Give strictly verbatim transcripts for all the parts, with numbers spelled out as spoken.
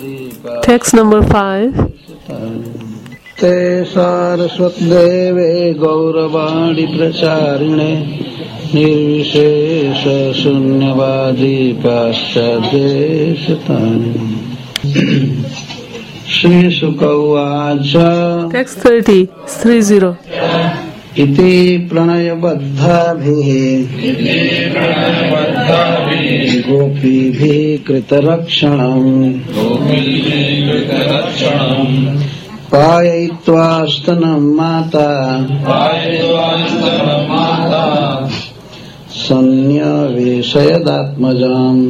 Text number five. ते सारस्वतदेवे गौरवाणी प्रचारिणे निर्विशेष शून्यवादी पाश्चादेशतानि श्री शुक उवाच. Text thirty, three zero. इति प्रणयबद्धाभिः गोपीभिः कृतरक्षणम् पाययित्वा स्तनं माता संन्यवेशयदात्मजाम्.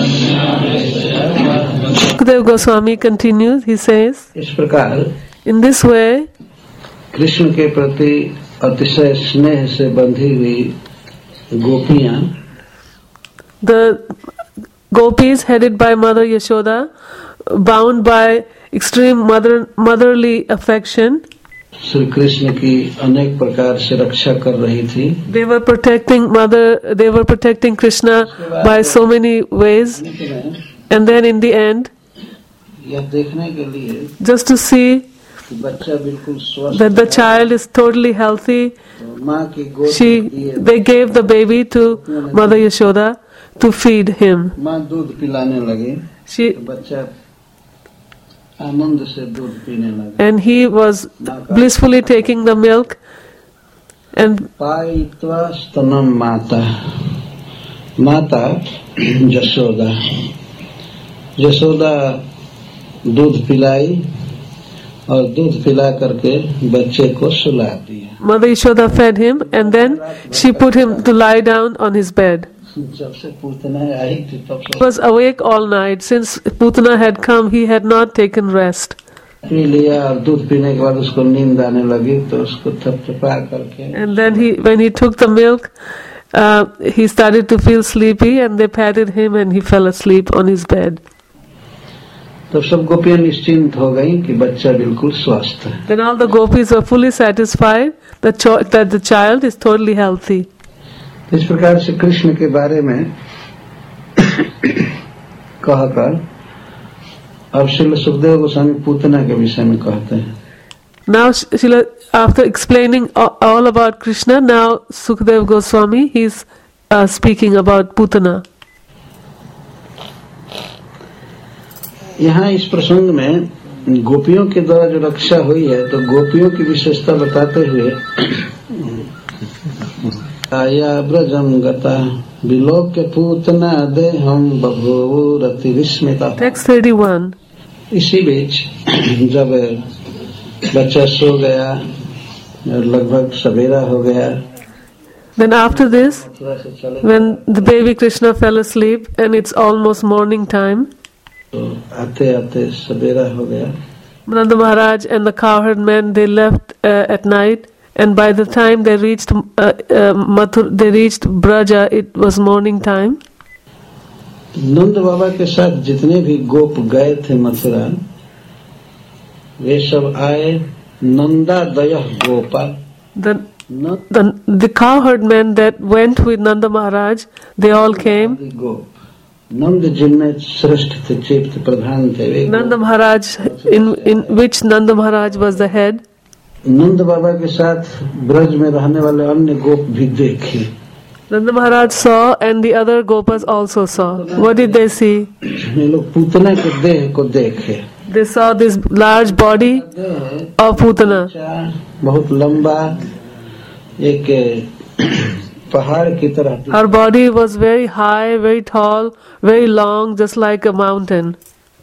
Sukadeva Goswami continues, he says, इस प्रकार in this way, कृष्ण के प्रति अतिशय स्नेह से बंधी हुई गोपियां, the gopis headed by Mother Yashoda, bound by extreme mother, motherly affection, Shri Krishna की अनेक प्रकार से रक्षा कर रही थी. they were protecting mother, they were protecting Krishna by so many ways, and then in the end, यह देखने के लिए just to see कि बच्चा बिल्कुल स्वस्थ that the child is totally healthy, माँ की गोद she they gave the baby to Mother Yashoda to feed him. माँ दूध पिलाने लगी, She बच्चा आनंद से दूध पीने लगा. and he was blissfully taking the milk, and पायित्वा स्तनम माता, माता जशोदा, जशोदा दूध पिलाई और दूध पिला करके बच्चे को सुला दिया. Mother Yashoda fed him, and then she put him to lie down on his bed. जब से पूतना आई थी तब He was awake all night. Since Putana had come, he had not taken rest. पी लिया और दूध पीने के बाद उसको नींद आने लगी तो उसको थपथपा करके And then he, when he took the milk, uh, he started to feel sleepy, and they patted him, and he fell asleep on his bed. तो सब गोपियां निश्चिंत हो गई कि बच्चा बिल्कुल स्वस्थ है. Then all the gopis were fully satisfied that, cho- that the child is totally healthy. इस प्रकार से कृष्ण के बारे में कहकर अब श्रील सुखदेव गोस्वामी पूतना के विषय में कहते हैं. Now, Srila, after explaining all about Krishna, now Sukadeva Goswami, he's uh, speaking about Putana. यहाँ इस प्रसंग में गोपियों के द्वारा जो रक्षा हुई है तो गोपियों की विशेषता बताते हुए आया ब्रजम गता विलोक्य पूतना देहम बभूवुरति विस्मिता. Text thirty-one. इसी बीच जब बच्चा सो गया और लगभग सवेरा हो गया, Then after this, when the baby Krishna fell asleep and it's almost morning time, तो आते आते सवेरा हो गया. Nanda Maharaj and the cowherd men, they left uh, at night, and by the time they reached uh, uh, Mathur, they reached Braja, it was morning time. नंद बाबा के साथ जितने भी गोप गए थे मथुरा, वे सब आए नंदादय Gopa. The, the, the cowherd men that went with Nanda Maharaj, they all came. गोप नंद जिनमें श्रेष्ठ थे, चित्त प्रधान थे. Nanda Maharaj, in, in which Nanda Maharaj was the head. नंद बाबा के साथ ब्रज में रहने वाले अन्य गोप भी देखे. Nanda Maharaj saw, and the other gopas also saw. What did they see? ये लोग पूतना के देह को देखे. They saw this large body of Putana. बहुत लंबा एक पहाड़ की तरह. Her body was very high, very tall, very long, just like a mountain.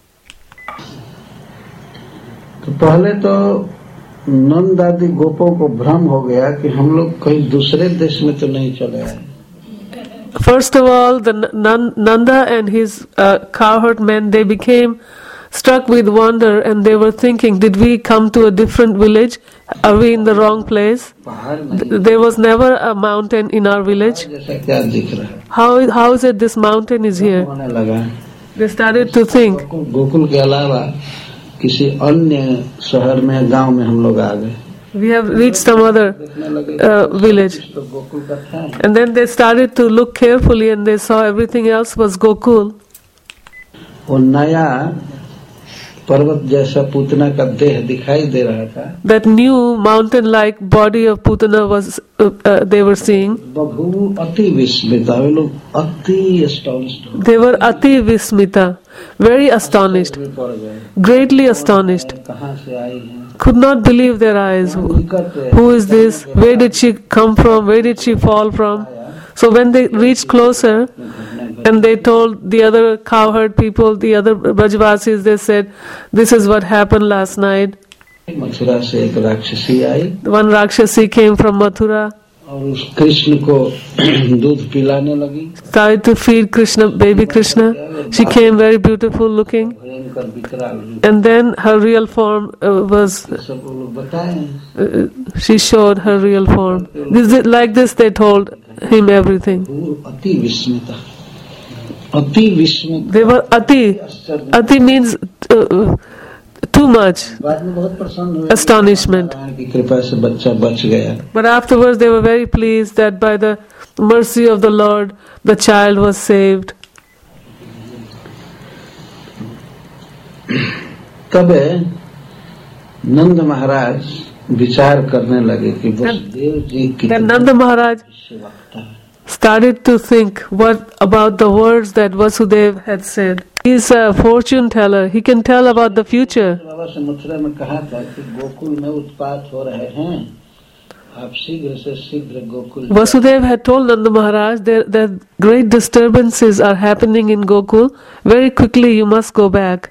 तो पहले तो नंद आदि गोपों को भ्रम हो गया कि हम लोग कहीं दूसरे देश में तो नहीं चले आए. First of all, the Nanda and his uh, cowherd men, they became struck with wonder, and they were thinking, did we come to a different village? Are we in the wrong place? There was never a mountain in our village. How, how is it this mountain is here? They started to think. Gokul के अलावा किसी अन्य शहर में गांव में हम लोग आ गए. We have reached some other uh, village. And then they started to look carefully, and they saw everything else was Gokul. वो नया पर्वत जैसा पूतना का देह दिखाई दे रहा था। That new mountain-like body of Putana was uh, uh, they were seeing. बभू अति विस्मिता, वे लोग अति astonished हो They were ati vismita, very astonished, गए, पड़ गए, greatly astonished, कहाँ से आई हैं, could not believe their eyes. Who is this? Where did she come from? Where did she fall from? So when they reached closer and they told the other cowherd people, the other Brajvasis, they said, this is what happened last night. Mathura से एक राक्षसी आई One Rakshasi came from Mathura, और उस कृष्ण को दूध पिलाने लगी। started to feed Krishna, baby Krishna. She came very beautiful looking. भयंकर विकराल रूप, And then her real form uh, was, सब वो लोग बताए। uh, she showed her real form. This, like this they told him everything. वो अति विस्मिता, अति विस्मित, They were ati. Ati means uh, too much. बाद में बहुत प्रसन्न हुए, Astonishment. नारायण की कृपा से बच्चा बच गया। But afterwards they were very pleased that by the mercy of the Lord, the child was saved. तब नंद महाराज विचार करने लगे कि वसुदेव जी की Then Nanda Maharaj started to think what about the words that Vasudev had said. He is a fortune teller. He can tell about the future. बाबा से मथुरा में कहा था कि गोकुल में उत्पात हो रहे हैं, आप शीघ्र से शीघ्र Gokul. Vasudev had told Nanda Maharaj that, that great disturbances are happening in Gokul. Very quickly you must go back.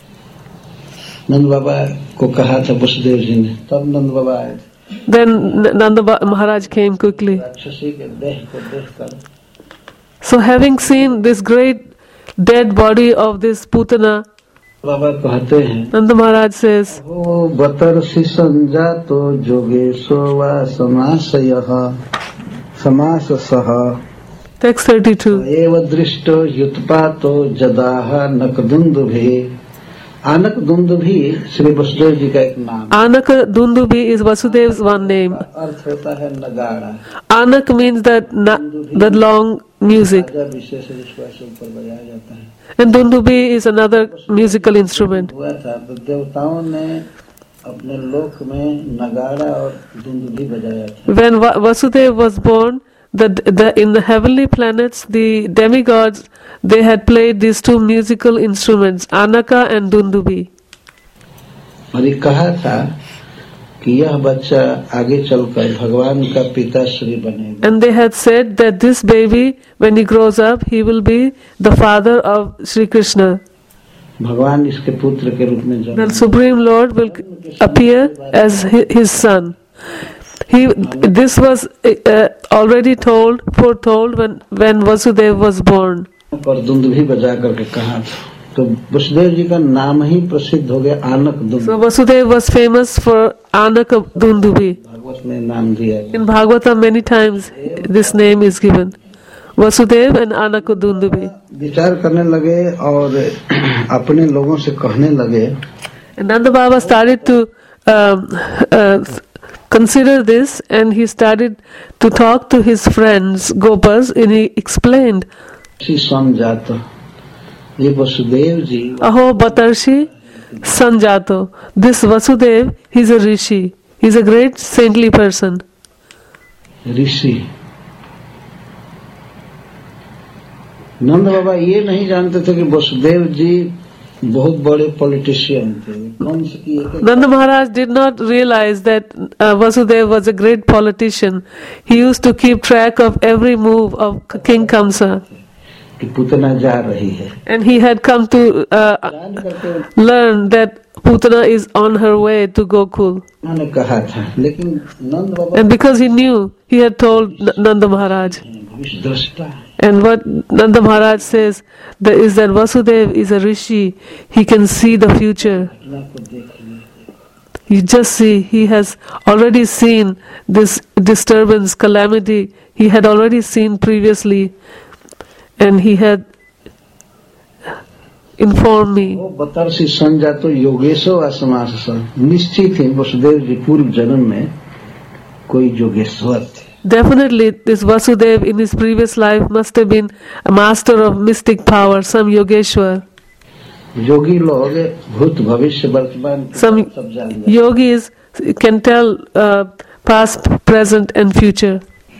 नंद बाबा को कहा था वसुदेव जी ने, तब नंद बाबा आए। Then N- Nanda Ba- Maharaj came quickly. राक्षसी के देह को देखकर So having seen this great dead body of this Putana, बाबा कहते हैं, Nanda Maharaj says, ओ बतर्षि संजातो जोगेशो वा समासयः समाससः text thirty-two. एव दृष्टो युत्पातो जदाह नकदुन्दुभे। आनक दुंदुभी श्री वसुदेव जी का एक नाम, Anak Dundubi is Vasudev's one name. अर्थ होता है नगाड़ा। Anak means that na- that long music, राजा विशेष है जिसको ऐसे ऊपर बजाया जाता है। and Dundubi is another musical instrument. हुआ था तो देवताओं ने अपने लोक में नगाड़ा और दुंदुभी बजाया था। When Va- Vasudev was born, the, the in the heavenly planets, the demigods, they had played these two musical instruments, Anaka and Dundubi. और ये कहा था कि यह बच्चा आगे चलकर भगवान का पिता श्री बनेगा। And they had said that this baby, when he grows up, he will be the father of Sri Krishna. भगवान इसके पुत्र के रूप में जन्म। The Supreme Lord will appear as hi- his son. He, this was uh, already told, foretold when, when Vasudev was born. और दुंदुभी बजा करके कहा था, तो वसुदेव जी का नाम ही प्रसिद्ध हो गया आनक दुंदुभी। So Vasudev was famous for Anaka Dundubi. Bhagavat में नाम दिया गया। In Bhagavatam many times this name is given. Vasudev and Anaka Dundubi. विचार करने लगे और अपने लोगों से कहने लगे, And Nanda Baba started to um, uh, consider this, and he started to talk to his friends, Gopas, and he explained, Shri समझात ये वसुदेव जी Aho Batarshi Sanjato. This Vasudev, he's a rishi. He's a great saintly person. ऋषि। नंद बाबा ये नहीं जानते थे कि वसुदेव जी बहुत बड़े politician थे। कौन से की एक Nanda Maharaj did not realize that uh, Vasudev was a great politician. He used to keep track of every move of King Kamsa. कि पुतना जा रही है, And he had come to uh, जान करके learn that Putana is on her way to Gokul. उन्होंने कहा था, लेकिन नंद बाबा And because he knew, he had told N- Nanda Maharaj. भविष्य दृष्टा है। And what Nanda Maharaj says that is that Vasudev is a rishi. He can see the future. घटना को देख लिया। You just see, he has already seen this disturbance, calamity. He had already seen previously, and he had informed me. वो बतर्षि संजातो योगेशो व समास। निश्चित ही वसुदेव जी पूर्व जन्म में कोई योगेश्वर थे। Definitely, this Vasudev in his previous life must have been a master of mystic power, some Yogeshwar. योगी लोग भूत भविष्य वर्तमान Some सब जान गए। yogis can tell uh, past, present and future.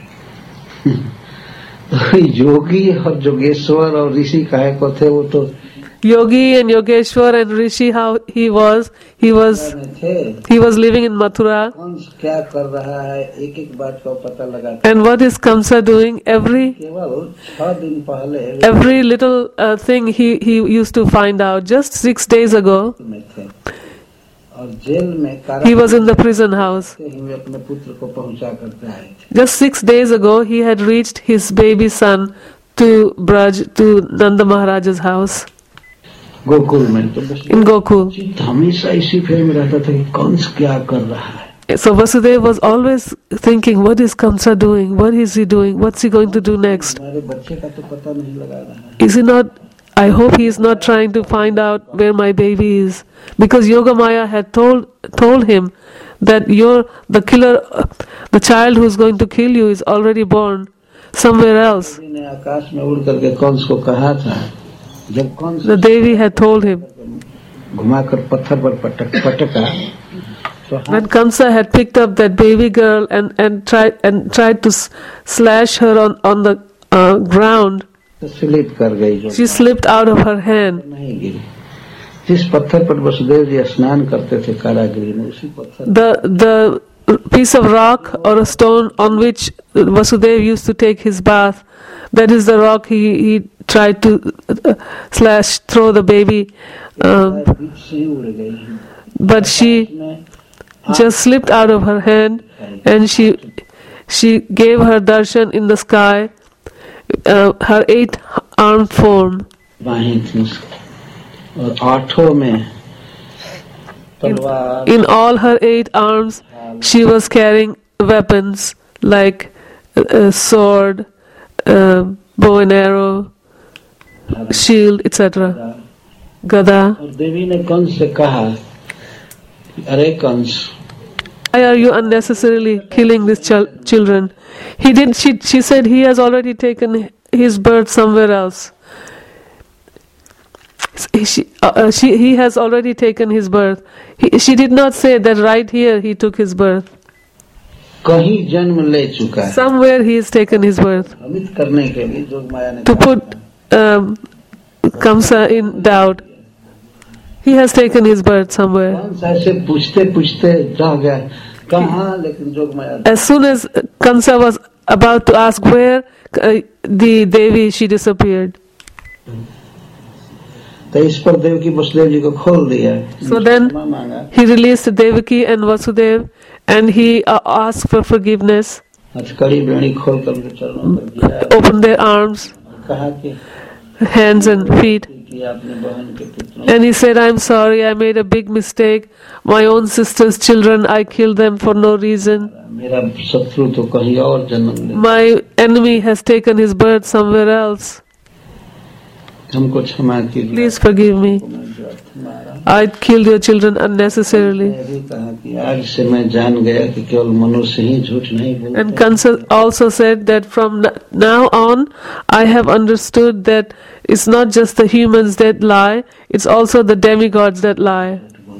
योगी और जोगेश्वर और ऋषि काहे को थे, वो तो Yogi and Yogeshwar and Rishi, how he was, he was थे। he was living in Mathura. Kans क्या कर रहा है एक एक बात का पता लगा। And what is Kamsa doing? Every केवल छह दिन पहले every little uh, thing he he used to find out. Just six days ago, में थे और जेल में he was in the prison house. से ही वे अपने पुत्र को पहुंचा करते आए थे। Just six days ago, he had reached his baby son to Braj, to Nanda Maharaja's house Gokul में। तो बस in Gokul. चित्त हमेशा इसी फेर में रहता था कि कंस क्या कर रहा है। So Vasudeva was always thinking, what is Kamsa doing? What is he doing? What's he going to do next? हमारे बच्चे का तो पता नहीं लगा रहा है। Is he not, I hope he is not trying to find out where my baby is. Because Yogamaya had told told him that you're the killer, the child who's going to kill you is already born somewhere else. देवी ने आकाश में उड़ करके कंस को कहा था, जब Kans The Devi had told him. घुमाकर पत्थर पर पटक पटका तो When Kamsa had picked up that baby girl and, and tried and tried to s- slash her on, on the uh, ground, हाथ स्लिप कर गई, जो she slipped out of her hand. नहीं गिरी। जिस पत्थर पर वसुदेव जी स्नान करते थे कारागृह में, उसी पत्थर The the piece of rock or a stone on which Vasudeva used to take his bath, that is the rock he, he tried to uh, slash, throw the baby, um, बीच से ही उड़ गई। but she में just slipped out of her hand and she she gave her darshan in the sky, uh, her eight armed form. बाहें थी और आठों में तलवार In all her eight arms, she was carrying weapons like a, a sword, uh, bow and arrow, shield, et cetera. Gada. और देवी ने कंस से कहा, अरे Kans, Why are you unnecessarily killing these chil- children? He did. She she said he has already taken his birth somewhere else. She, uh, uh, she he has already taken his birth. He, she did not say that right here he took his birth. कहीं जन्म ले चुका है। Somewhere he has taken his birth. भ्रमित करने के लिए जोगमाया ने To put um, Kamsa in doubt, he has taken his birth somewhere. Kans ऐसे पूछते पूछते रह गया कहाँ, लेकिन Jogmaya As soon as Kamsa was about to ask where, uh, the Devi, she disappeared. तो इस पर देवकी वसुदेव जी को खोल दिया। So then क्षमा मांगा, he released Devaki and Vasudev and he uh, asked for forgiveness, हथकड़ी बेड़ी खोल कर उनके चरणों पर गिरा, opened their arms, कहा कि hands and feet, कि अपने बहन के पुत्रों and he said, I'm sorry, I made a big mistake. My own sister's children, I killed them for no reason. मेरा शत्रु तो कहीं और जन्म ले, My enemy has taken his birth somewhere else. हमको क्षमा कीजिए। Please forgive me. मैं व्यर्थ मारा। I killed your children unnecessarily. मैं भी कहा कि आज से मैं जान गया कि केवल मनुष्य ही झूठ नहीं And बोलते। Kansa also said that from n- now on, I have understood that it's not just the humans that lie, it's also the demigods that lie.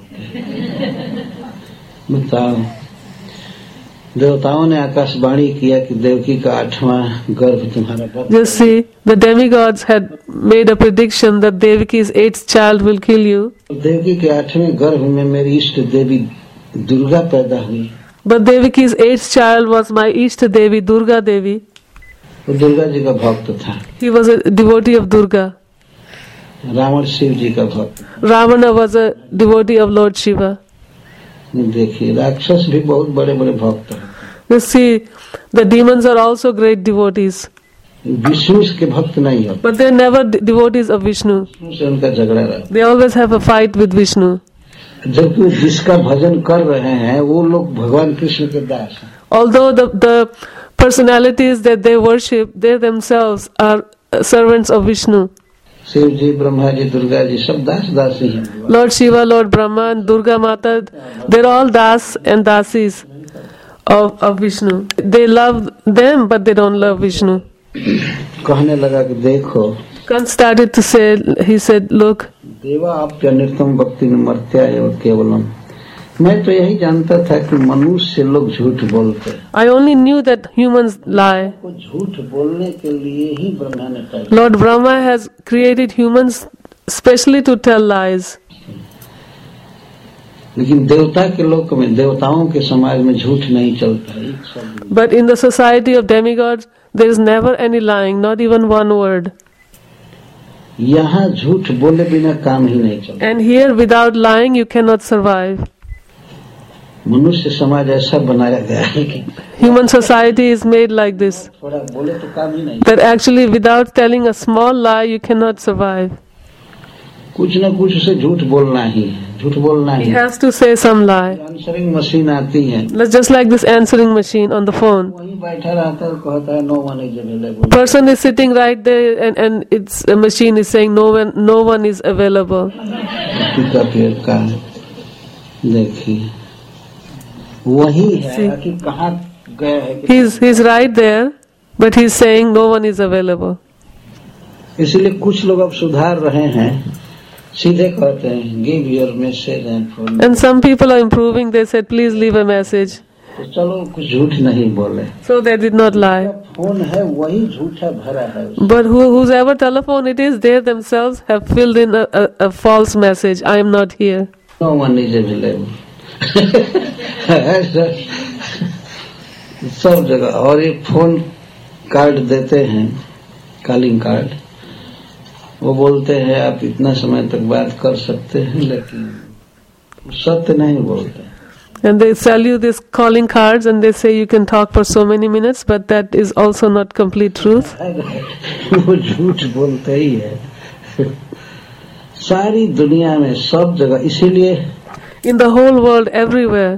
बताओ, देवताओं ने आकाशवाणी किया कि देवकी का आठवां गर्भ तुम्हारा बच्चा। Just see, the demigods had made a prediction that Devaki's eighth child will kill you. Devaki के आठवें गर्भ में मेरी इष्ट देवी दुर्गा पैदा हुई। But Devaki's eighth child was my Ishta Devi, Durga Devi. वो दुर्गा जी का भक्त था, He was a devotee of Durga. Ravan Shiv जी का भक्त। Ravana was a devotee of Lord Shiva. देखिए, राक्षस भी बहुत बड़े बड़े भक्त हैं। You see, the demons are also great devotees. Vishnu के भक्त नहीं होते, But they're never de- devotees of Vishnu. Vishnu से उनका झगड़ा रहता। They always have a fight with Vishnu. जबकि जिसका भजन कर रहे हैं वो लोग भगवान कृष्ण के दास हैं। Although the, the personalities that they worship, they themselves are uh, servants of Vishnu. Shiv जी, ब्रह्मा जी, दुर्गा जी सब दास दासी हैं। Lord Shiva, Lord Brahma, and Durga Mata, they're all das and dasis of, of Vishnu. They love them, but they don't love Vishnu. कहने लगा कि देखो, Kant started to say, he said, look, देवा आप्यनिर्तम भक्ति मर्त्या एव केवलम। मैं तो यही जानता था कि मनुष्य लोग झूठ बोलते हैं। I only knew that humans lie. को झूठ बोलने के लिए ही ब्रह्मा ने पैदा किया। Lord Brahma has created humans specially to tell lies. लेकिन देवता के लोक में, देवताओं के समाज में झूठ नहीं चलता है, एक शब्द नहीं। But in the society of demigods, there is never any lying, not even one word. यहाँ झूठ बोले बिना काम ही नहीं चलता। And here, without lying, you cannot survive. मनुष्य समाज ऐसा बनाया गया है कि Human society is made like this, थोड़ा बोले तो काम ही नहीं। that actually without telling a small lie, you cannot survive. कुछ न कुछ उसे झूठ बोलना ही है, झूठ बोलना He ही। has to say some lie. Answering machine आती है, Let's just like this answering machine on the phone. वहीं बैठा रहता है, कहता है no one is available. Person is sitting right there, and and it's a machine is saying no one, no one is available. का पेड़ का देखिए वही है कि कहाँ गए है कि He's he's right there, but he's saying no one is available. इसलिए कुछ लोग अब सुधार रहे हैं, सीधे कहते हैं give your message and phone. And some people are improving. They said, please leave a message. तो चलो कुछ झूठ नहीं बोले। So they did not lie. Phone है वही झूठा भरा है। But who, whosever telephone it is, they themselves have filled in a, a, a false message. I am not here. No one is available सब जगह। और ये फोन कार्ड देते हैं, कॉलिंग कार्ड, वो बोलते हैं आप इतना समय तक बात कर सकते हैं, लेकिन सत्य नहीं बोलते। And they sell you these calling cards and they say you can talk for so many minutes, but that is also not complete truth. वो झूठ बोलते ही है सारी दुनिया में, सब जगह। इसीलिए In the whole world, everywhere.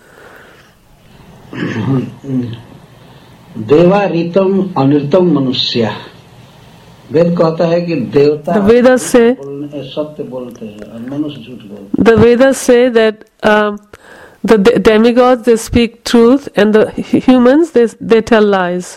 देवारीतम अनिर्तम मनुष्य, वेद कहता है कि देवता The Vedas say, सत्य बोलते हैं और मनुष्य झूठ बोलते the Vedas say that um, the de- demigods, they speak truth, and the hu- humans, they they tell lies.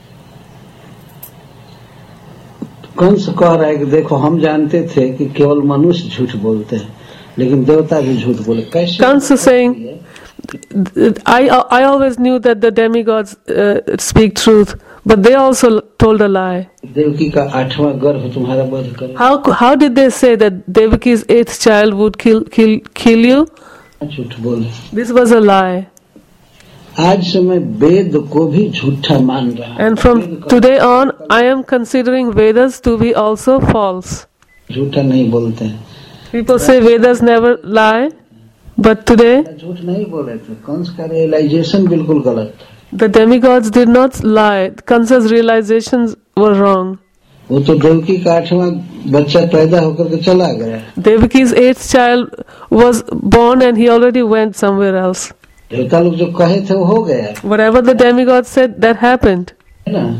हैं। कंस कह रहा है कि देखो हम जानते थे कि केवल मनुष्य झूठ बोलते हैं, लेकिन देवता भी झूठ बोले। कैसे? Kansa is saying, I I always knew that the demigods uh, speak truth, but they also told a lie. Devaki का आठवां गर्भ तुम्हारा वध करे। How how did they say that Devaki's eighth child would kill kill kill you? झूठ बोले। This was a lie. आज से मैं वेद को भी झूठा मान रहा हूं। And from today on, I am considering Vedas to be also false. झूठा नहीं बोलते हैं। People say Vedas never lie, but today झूठ नहीं बोले थे। कंस का रियलाइजेशन बिल्कुल गलत था। the demigods did not lie. Kansa's realizations were wrong. वो तो देवकी का आठवां बच्चा पैदा होकर के चला गया। Devaki's eighth child was born and he already went somewhere else. देवता लोग जो कहे थे वो हो गया, Whatever the demigods said, that happened. है ना।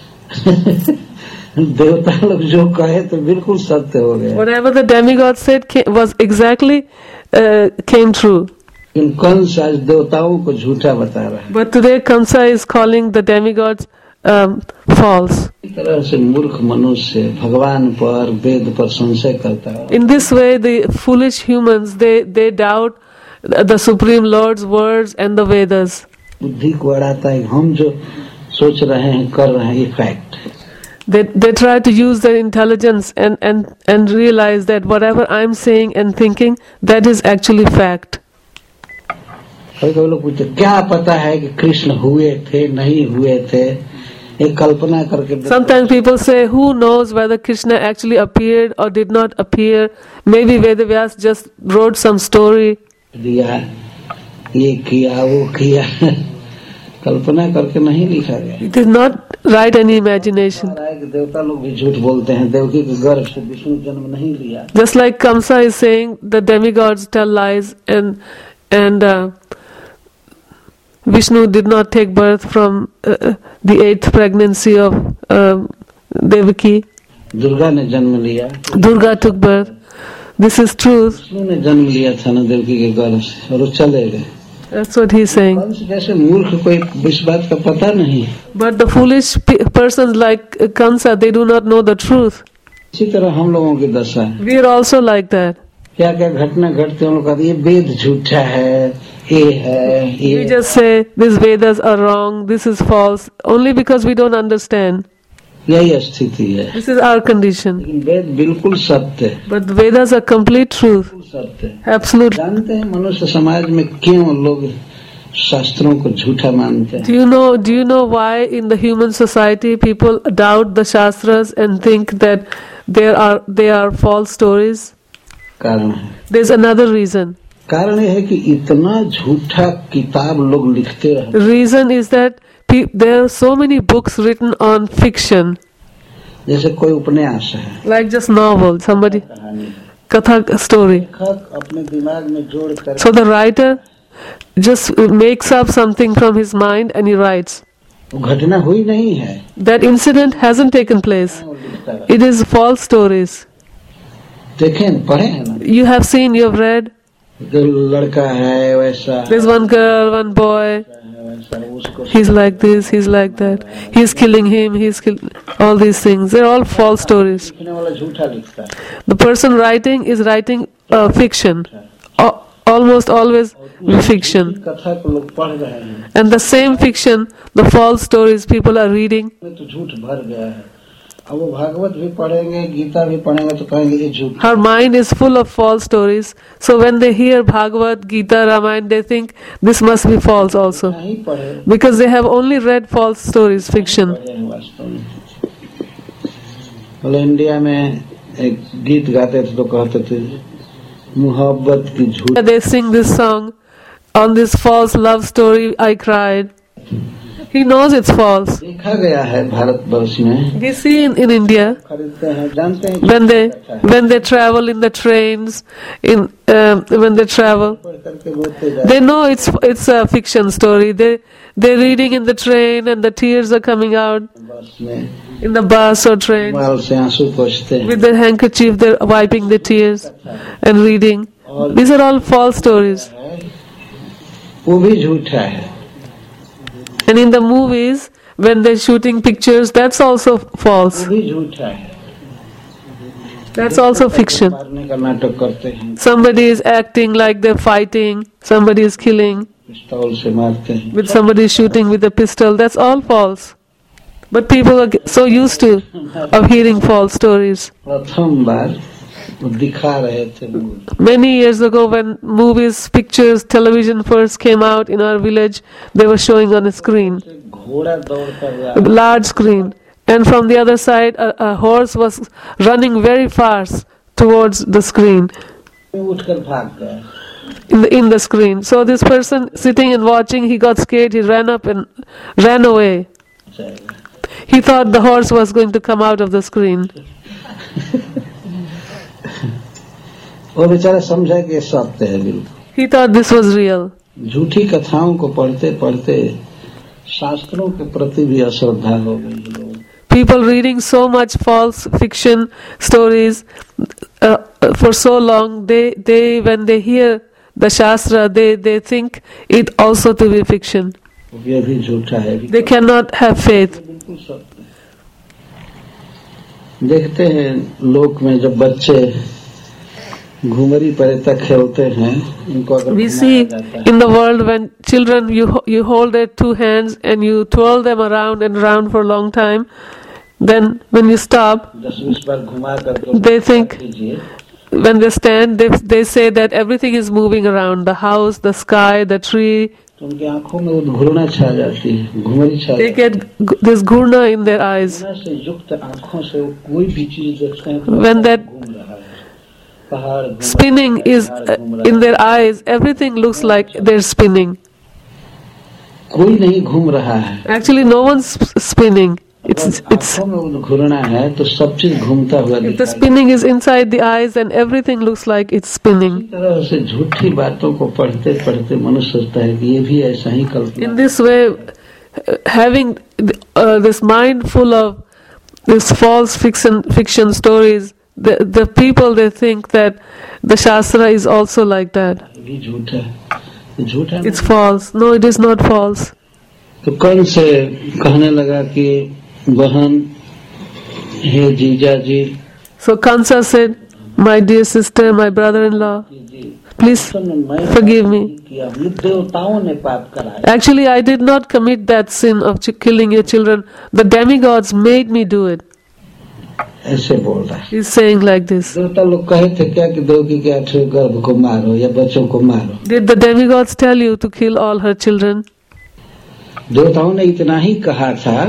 देवता लोग जो कहे थे बिल्कुल सत्य हो गया। Whatever the demigods said ca- was exactly uh, came true. इन कंस आज देवताओं को झूठा बता रहा है। But today Kamsa is calling the demigods um, false. इस तरह से मूर्ख मनुष्य भगवान पर, वेद पर संशय करता है। In this way, the foolish humans, they they doubt the Supreme Lord's words and the Vedas. बुद्धि को अड़ाता है, हम जो सोच रहे हैं कर रहे हैं ये फैक्ट है। They they try to use their intelligence and and and realize that whatever I'm saying and thinking, that is actually fact. कभी कभी लोग पूछते क्या पता है कि कृष्ण हुए थे नहीं हुए थे, एक कल्पना करके। Sometimes people say, who knows whether Krishna actually appeared or did not appear? Maybe Vedavyas just wrote some story. दिया ये किया वो किया, कल्पना करके नहीं लिखा गया। It is not right any imagination. देवता लोग भी झूठ बोलते हैं, देवकी के गर्भ से विष्णु जन्म नहीं लिया। Just like Kamsa is saying, the demigods tell lies, and and uh, Vishnu did not take birth from uh, the eighth pregnancy of uh, Devaki. Durga ने जन्म लिया। Durga took birth. This is truth. Vishnu ने जन्म लिया था ना देवकी के गर्भ से, और वो चले गए। That's what he's saying. Kans जैसे मूर्ख कोई इस बात का पता नहीं। But the foolish pe- persons like Kamsa, they do not know the truth. इसी तरह हम लोगों की दशा है। We are also like that. क्या क्या घटना घटते हैं, हम लोग कहते हैं ये वेद झूठा है, ये है, ये We just say these Vedas are wrong, this is false, only because we don't understand. यही स्थिति है। This is our condition. लेकिन वेद बिल्कुल सत्य है, But the Vedas are complete truth. बिल्कुल सत्य है। Absolute. जानते हैं मनुष्य समाज में क्यों लोग शास्त्रों को झूठा मानते हैं? Do you know, do you know why in the human society people doubt the Shastras and think that there are, they are false stories? कारण है, There's another reason. कारण यह है कि इतना झूठा किताब लोग लिखते रहे। Reason is that pe- there are so many books written on fiction, जैसे कोई उपन्यास है, like just novel, somebody, कहानी, katha story. लेखक अपने दिमाग में जोड़ कर So the writer just makes up something from his mind and he writes. वो घटना हुई नहीं है, That incident hasn't taken place. वो लिखता रहा। It is false stories. देखें, पढ़े हैं ना, You have seen, you have read. जो लड़का है वैसा There's one girl, one boy. है, वैसा उसको He's like this, he's like that. He's killing him, he's kill all these things. They're all false stories. लिखने वाला झूठा लिखता है। The person writing is writing uh, fiction. Al- almost always fiction. कथा को लोग पढ़ रहे हैं, And the same fiction, the false stories people are reading. में तो झूठ भर गया है। अब वो भागवत भी पढ़ेंगे, गीता भी पढ़ेंगे तो कहेंगे ये झूठ। Her mind is full of false stories. So when they hear Bhagavad, Gita, Ramayana, they think this must be false also. नहीं पढ़े, Because they have only read false stories, fiction. पढ़े हैं वास्तव में। बोले इंडिया में एक गीत गाते थे तो कहते थे मोहब्बत की झूठ। They sing this song, on this false love story I cried. He knows it's false. देखा गया है भारतवर्ष में, We see in, in India, खरीदते हैं, जानते हैं when they कथा है। when they travel in the trains, in um, when they travel, पढ़ करके रोते जाते they know it's it's a fiction story. They they're reading in the train and the tears are coming out हैं बस में, in the bus or train. बाल से आंसू पोंछते हैं। With their handkerchief, they're wiping their tears and reading. These are all false stories. वो भी झूठा है। And in the movies, when they're shooting pictures, that's also वो false. भी झूठा है। That's also fiction. मारने का नाटक करते हैं, Somebody is acting like they're fighting, somebody is killing, पिस्तौल से मारते हैं। with somebody shooting with a pistol. That's all false. But people are so used to of hearing false stories. प्रथम बार वो दिखा रहे थे movie, Many years ago, when movies, pictures, television first came out in our village, they were showing on a screen, घोड़ा दौड़ कर रहा a large screen, and from the other side, a, a horse was running very fast towards the screen, है, उठकर भाग गया। in the in the screen. So this person sitting and watching, he got scared, he ran up and ran away. He thought the horse was going to come out of the screen. वो बेचारा समझा कि ये सत्य है बिल्कुल। He thought this was real. झूठी कथाओं को पढ़ते पढ़ते शास्त्रों के प्रति भी अश्रद्धा हो गई है लोगों। People reading so much false fiction stories uh, for so long, they they when they hear the Shastra, they they think it also to be fiction. ये भी झूठा है, They cannot have faith. बिल्कुल सत्य। देखते हैं लोक में जब बच्चे घुमरी परेता खेलते हैं, इनको अगर We घुमाया see जाता है, in the world when children you ho- you hold their two hands and you twirl them around and around for a long time, then when you stop, दस बीस बार घुमा करके they think कीजिए, when they stand, they they say that everything is moving around, the house, the sky, the tree. तो उनकी आंखों में उद्घूर्णा छा जाती है, घुमरी छा They जाती है। get g- this gurna in their eyes. घुमरी से युक्त आंखों से वो कोई भी चीज देखते हैं तो When that घूम रहा है, पहाड़ घूम spinning रहा है, is पहाड़ uh, घूम रहा in है। their eyes, everything looks like they're spinning. कोई नहीं घूम रहा है। Actually, no one's sp- spinning. It's it's आंखों में उद्घूर्णा है तो सब चीज घूमता हुआ if the दिखाई spinning is inside the eyes, and everything looks like it's spinning. इसी तरह से झूठी बातों को पढ़ते पढ़ते मनुष्य सोचता है कि ये भी ऐसा ही कल्पना In this way, uh, having uh, this mind full of this false fiction fiction stories, the the people they think that the Shastra is also like that. ये भी झूठ है, ये झूठ है। It's false. No, it is not false. तो कौन से कहने लगा कि बहन हे जीजा जी, So Kansa said, "My dear sister, my brother-in-law, please forgive me. देवताओं ने पाप कराया। Actually, I did not commit that sin of ch- killing your children. The demigods made me do it." ऐसे बोल रहा है। He's saying like this. देवता लोग कहे थे क्या कि देवकी के आठवें गर्भ को मारो या बच्चों को मारो? Did the demigods tell you to kill all her children? देवताओं ने इतना ही कहा था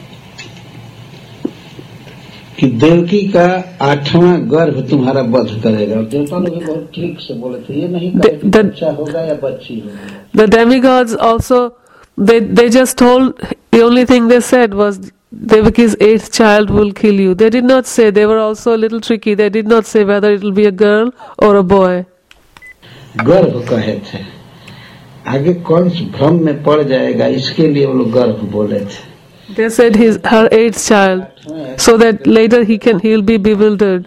कि देवकी का आठवां गर्भ तुम्हारा वध करेगा। देवता लोग भी बहुत ठीक से बोले थे, ये नहीं कहा कि बच्चा होगा या बच्ची होगी। The demigods also, they they just told, the only thing they said was Devaki's eighth child will kill you. They did not say, they were also a little tricky, they did not say whether it will be a girl or a boy. गर्भ कहे थे, आगे कौन भ्रम में पड़ जाएगा इसके लिए वो लोग गर्भ बोले थे। They said his her eighth child, so that later he can he'll be bewildered.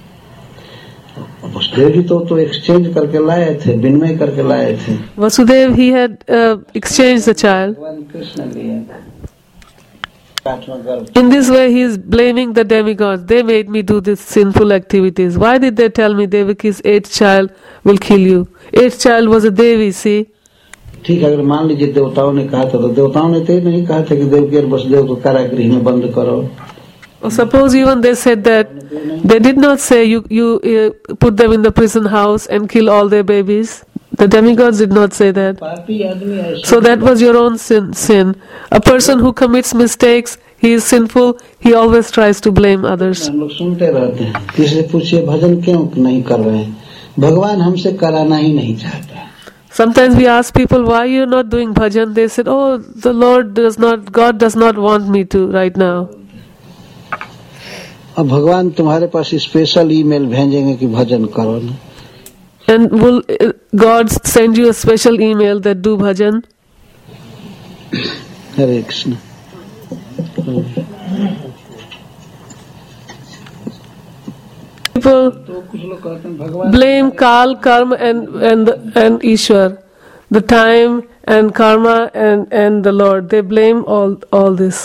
Vasudev जी तो तो एक्सचेंज करके लाए थे, विनिमय करके लाए थे। Vasudev, he had uh, exchanged the child. भगवान कृष्ण लिए आठवां गर्भ। In this way, he is blaming the demigods. They made me do these sinful activities. Why did they tell me Devaki's eighth child will kill you? Eighth child was a Devi, see? ठीक है, अगर मान लीजिए देवताओं ने कहा था तो देवताओं ने तो ये नहीं कहा था कि देवकी और वसुदेव को कारागृह में बंद करो। Or suppose even they said that, they did not say you you uh, put them in the prison house and kill all their babies. The demigods did not say that. पापी आदमी ऐसे। So that was your own sin. Sin. A person who commits mistakes, he is sinful. He always tries to blame others. हम लोग सुनते रहते हैं, किसी से पूछिए भजन क्यों नहीं कर रहे हैं? भगवान हमसे कराना ही नहीं चाहता। Sometimes we ask people, why you are not doing bhajan? They said, oh, the Lord does not, God does not want me to right now. अब भगवान तुम्हारे पास स्पेशल ईमेल भेजेंगे कि भजन करो ना। And will uh, God send you a special email that do bhajan? Hare Krishna. People तो कुछ लोग कहते हैं भगवान blame Kal, Karma and and and Ishwar, the time and karma and and the Lord. They blame all all this.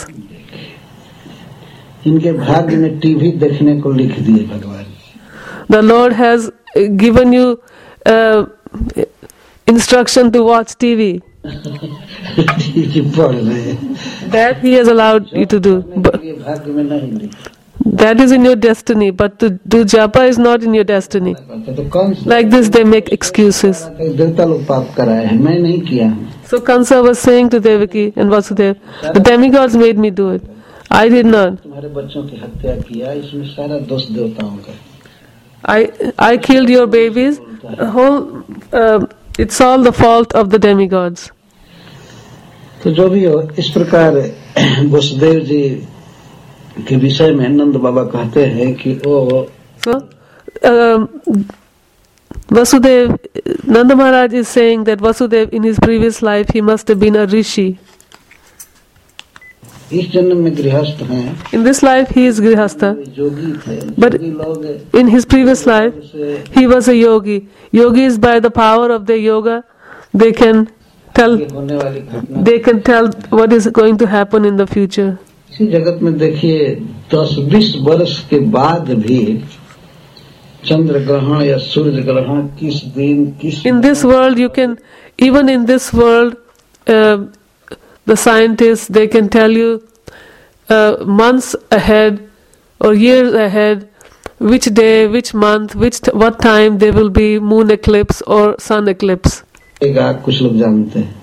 इनके भाग्य में TV देखने को लिख दिए भगवान। The Lord has uh, given you uh, instruction to watch T V. TV पढ़ रहे हैं। That He has allowed you to do. But ये भाग्य में नहीं लिखा। that is in your destiny, but to do japa is not in your destiny. तो कौन Like this, they make excuses. देवता लोग पाप कराए हैं, मैं नहीं किया हूँ। So Kansa was saying to Devaki and Vasudev, the demigods made me do it. I did not. तुम्हारे बच्चों की हत्या किया, इसमें सारा दोष देवताओं का। I I killed your babies. The whole uh, it's all the fault of the demigods. तो जो भी हो, इस प्रकार वसुदेव जी के विषय में नंद बाबा कहते हैं कि वो So um, Vasudev, Nanda Maharaj is saying that Vasudev in his previous life he must have been a rishi. इस जन्म में गृहस्थ हैं, In this life he is grihastha, योगी थे। but योगी लोग in his previous life he was a yogi. Yogis, by the power of their yoga, they can tell होने वाली घटना they can tell what is going to happen in the future. इसी जगत में देखिए दस बीस वर्ष के बाद भी चंद्र ग्रहण या सूर्य ग्रहण किस दिन किस In this world, you can, even in this world, uh, the scientists, they can tell you uh, months ahead or years ahead which day, which month, which t- what time there will be moon eclipse or sun eclipse. कुछ लोग जानते हैं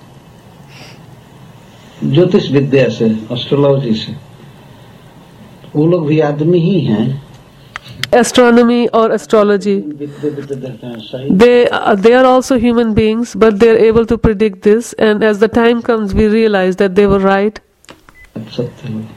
ज्योतिष विद्या से, astrology से। वो लोग भी आदमी ही हैं। Astronomy or astrology, विद्या विद्या देखते हैं सही। they uh, they are also human beings, but they are able to predict this. And as the time comes, we realize that they were right. सत्य है।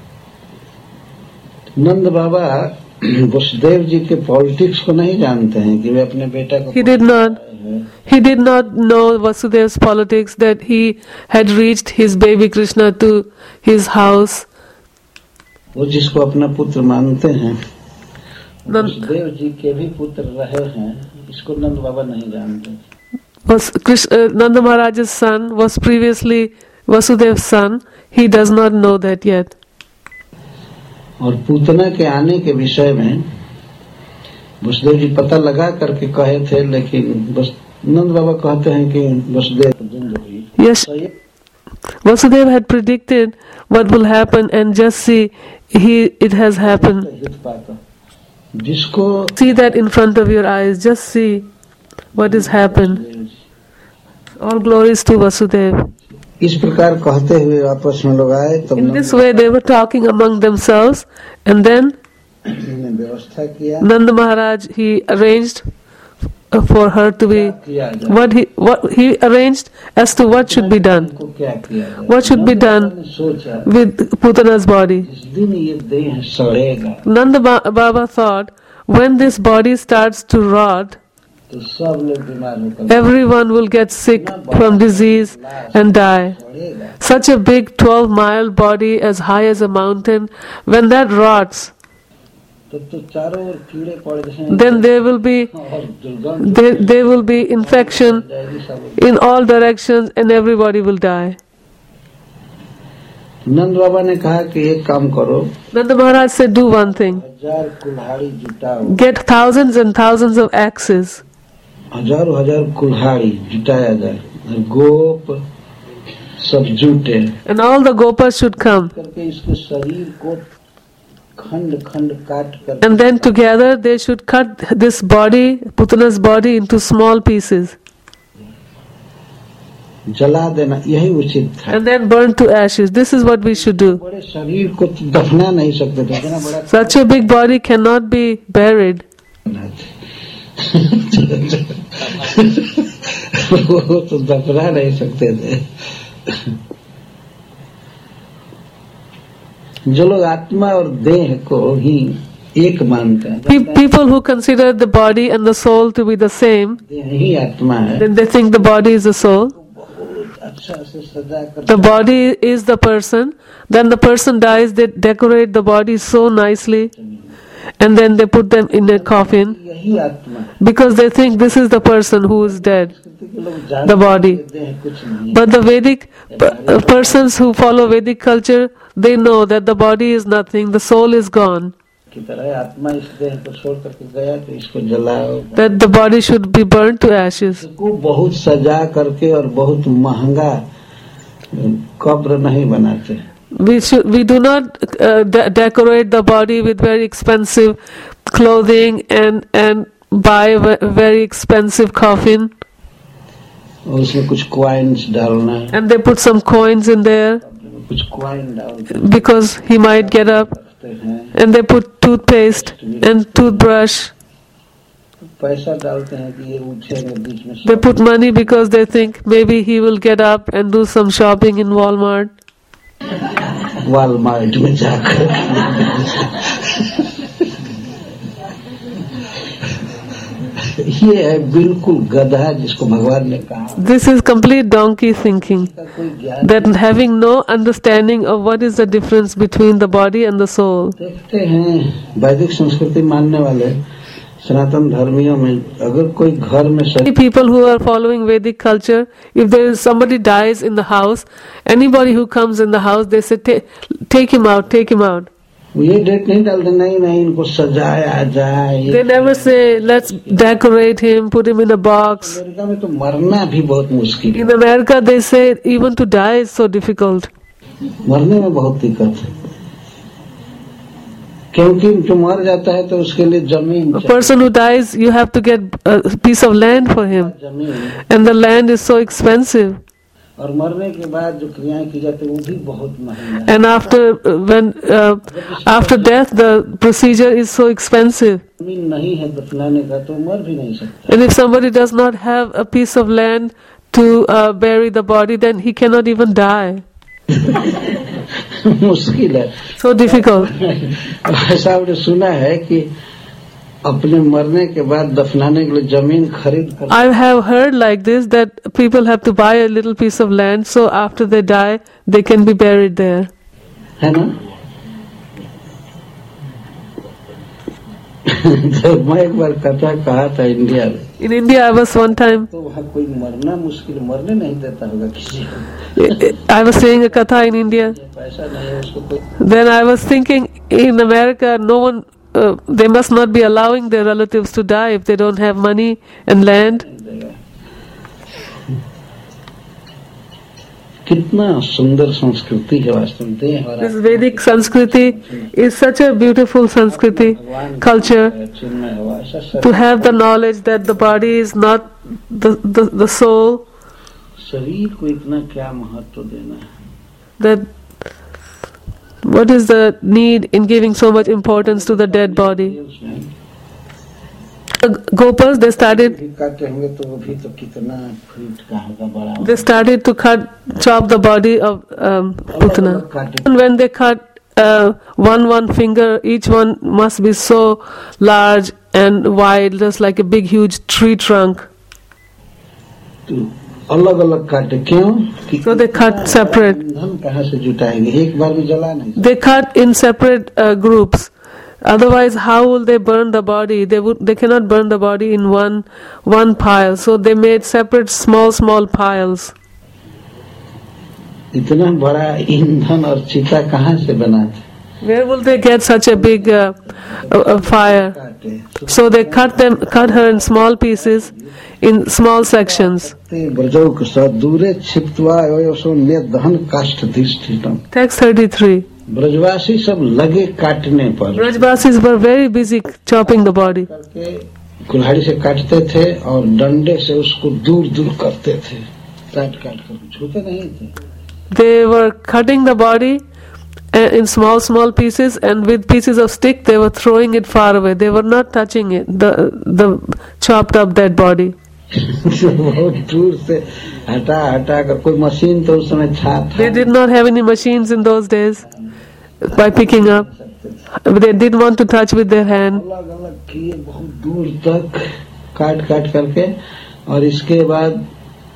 नंद बाबा वसुदेव जी के पॉलिटिक्स को नहीं जानते हैं कि वे अपने बेटा को He did not. He did not know Vasudev's politics, that he had reached his baby Krishna to his house. वो जिसको अपना पुत्र मानते हैं नंद- वसुदेव जी के भी पुत्र रहे हैं, इसको नंद बाबा नहीं जानते। Was Krishna, uh, Nanda Maharaj's son was previously Vasudev's son. He does not know that yet. और पूतना के आने के विषय में वसुदेव जी पता लगा करके कहे थे, लेकिन बस नंद बाबा कहते हैं कि वसुदेव जिंदगी। Yes, Vasudev had predicted what will happen, and just see, he it has happened. जिसको See that in front of your eyes. Just see what has happened. All glories to Vasudev. इस प्रकार कहते हुए आपस में लोग आए, तब In this way they were talking among themselves, and then व्यवस्था किया Nanda Maharaj, he arranged for her to be what he what he arranged as to what should be done. को क्या किया जाए। What should be done ने सोचा with Putana's body. इस दिन ये देह सड़ेगा Nanda ba- Baba thought, when this body starts to rot, तो सब लोग बीमार होकर everyone will get sick from disease and die. सड़ेगा। Such a big twelve mile body as high as a mountain, when that rots, तो तो चारों ओर कीड़े पड़ जाएंगे then there will be और दुर्गंध there, there will be infection जाएगी सब। in all directions and everybody will die. नंद बाबा ने कहा कि एक काम करो, Nanda Maharaj said, do one thing. हजार कुल्हाड़ी जुटाओ, Get thousands and thousands of axes. हजारों हजार कुल्हाड़ी जुटाया जाए और गोप सब जुटे And all the gopas should come. करके इसके शरीर को खंड खंड काट कर And then together they should cut this body, Putana's body, into small pieces. जला देना, यही उचित था। And then burn to ashes. This is what we should do. बड़े शरीर को तो दफना नहीं सकते थे, इतना बड़ा Such a big body cannot be buried. वो तो दफना नहीं सकते थे। जो लोग आत्मा और देह को ही एक मानते हैं, Pe- People who consider the body and the soul to be the same, देह ही आत्मा है, then they think the body is the soul. बहुत अच्छा से सजा कर The body is the person. Then the person dies, they decorate the body so nicely, and then they put them in a coffin यही आत्मा है। because they think this is the person who is dead. लोग जानते The body. हैं कि देह कुछ नहीं है। But the Vedic p- uh, persons who follow Vedic culture, they know that the body is nothing, the soul is gone, की तरह आत्मा इस देह को छोड़ करके गया तो इसको जलाओ। that the body should be burnt to ashes. इसको बहुत सजा करके और बहुत महंगा कब्र नहीं बनाते। We should we do not uh, de- decorate the body with very expensive clothing and and buy a very expensive coffin, और उसमें कुछ कॉइन्स डालना, and they put some coins in there कुछ कॉइन डालते because he might get up, हैं, and they put toothpaste and toothbrush. पैसा डालते हैं कि ये उठेंगे बीच में। They put money because they think maybe he will get up and do some shopping in Walmart. Walmart में जाकर ये है बिल्कुल गधा जिसको भगवान ने कहा। This is complete donkey thinking, इसका कोई ज्ञान that having no understanding of what is the difference between the body and the soul. देखते हैं वैदिक संस्कृति मानने वाले सनातन धर्मियों में अगर कोई घर में Many people who are following Vedic culture, if there is somebody dies in the house, anybody who comes in the house, they say, "Ta- take him out, take him out. ये डेट नहीं डालते, नहीं नहीं इनको सजाया जाए। They never say, let's decorate him, put him in a box. America में तो मरना भी बहुत मुश्किल है, In America, they say even to die is so difficult. मरने में बहुत दिक्कत है, क्योंकि जो मर जाता है तो उसके लिए जमीन A चाहिए। person who dies, you have to get a piece of land for him, जमीन, and the land is so expensive. और मरने के बाद जो क्रियाएं की जाती है वो भी बहुत महंगा है। And after uh, when uh, after death, the procedure is so expensive. जमीन नहीं है दफनाने का तो मर भी नहीं सकता। And if somebody does not have a piece of land to uh, bury the body, then he cannot even die. मुश्किल है। So difficult. ऐसा हमने सुना है कि अपने मरने के बाद दफनाने के लिए जमीन खरीद कर I have heard like this that people have to buy a little piece of land, so after they die, they can be buried there. है ना। तो मैं एक बार कथा कहा था इंडिया में, In India, I was one time. तो वहाँ कोई मरना मुश्किल, मरने नहीं देता होगा किसी को, I was saying a katha in India. पैसा नहीं है उसको कोई। Then I was thinking, in America, no one uh, they must not be allowing their relatives to die if they don't have money and land. कितना सुंदर संस्कृति है वास्तव में देह और This Vedic Sanskriti is such a beautiful Sanskriti culture, चिन्मय हवा ऐसा सब to have the knowledge that the body is not the, the, the soul, शरीर को इतना क्या महत्व देना है that what is the need in giving so much importance to the dead body. The Gopas, they started भी काटे होंगे तो वो भी तो कितना फीट का होगा बड़ा they started to cut, chop the body of um, Putana. काटे And when they cut uh, one one finger, each one must be so large and wide, just like a big huge tree trunk. तो अलग अलग काटे क्यों कि So they cut separate. ईंधन कहाँ से जुटाएंगे एक बार में जला नहीं They cut in separate uh, groups. Otherwise, how will they burn the body? They would. They cannot burn the body in one one pile. So they made separate small small piles. इतना बड़ा ईंधन और चिता कहाँ से बनाते Where will they get such a big uh, uh, uh, fire? काटे So they cut them, cut her in small pieces, in small sections. ते ब्रजौक स दूरे छिप्त्वा एवं ने दहन काष्ठ धिष्ठितम् Text thirty-three. ब्रजवासी सब लगे काटने पर Brajbasis were very busy chopping the body. करके कुल्हाड़ी से काटते थे और डंडे से उसको दूर दूर करते थे काट काट कर छूते नहीं थे They were cutting the body uh, in small small pieces, and with pieces of stick they were throwing it far away. They were not touching it, the the chopped up dead body. बहुत दूर से हटा हटा कर कोई machine तो उस समय था They did not have any machines in those days by picking up. They didn't want to touch with their hand. अलग अलग किए बहुत दूर तक काट काट करके और इसके बाद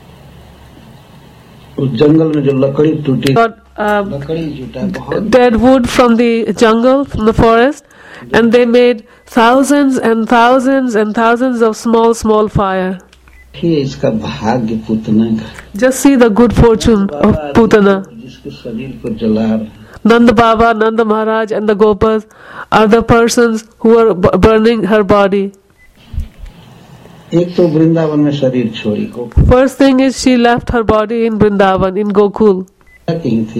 उस जंगल में जो लकड़ी टूटी Got um, लकड़ी जुटा बहुत dead wood from the jungle, from the forest, and they made thousands and thousands and thousands of small small fire. ही इसका भाग्य पुतना का Just see the good fortune of Putana. जिसके शरीर को जला रहे Nanda Baba, Nanda Maharaj and the Gopas are the persons who are b- burning her body. एक तो वृंदावन में शरीर छोड़ी को First thing is she left her body in Vrindavan, in Gokul. कहीं थी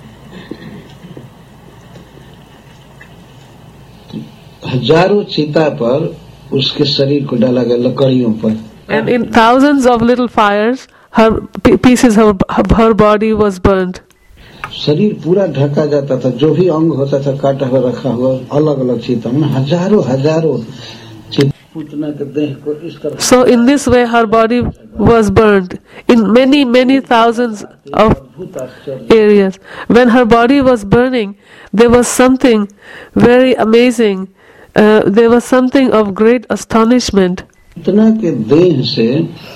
हजारों चिता पर उसके शरीर को डाला गया लकड़ियों पर And in thousands of little fires, her p- pieces of her body was burnt. शरीर पूरा ढका जाता था जो भी अंग होता था काटा हुआ रखा हुआ अलग अलग चिता में हजारों हजारों चिता पुतना के देह को इस तरह So in this way her body was burnt in many many thousands of अद्भुत आश्चर्य areas. When her body was burning, there was something very amazing. Uh, there was something of great astonishment. Putana के देह से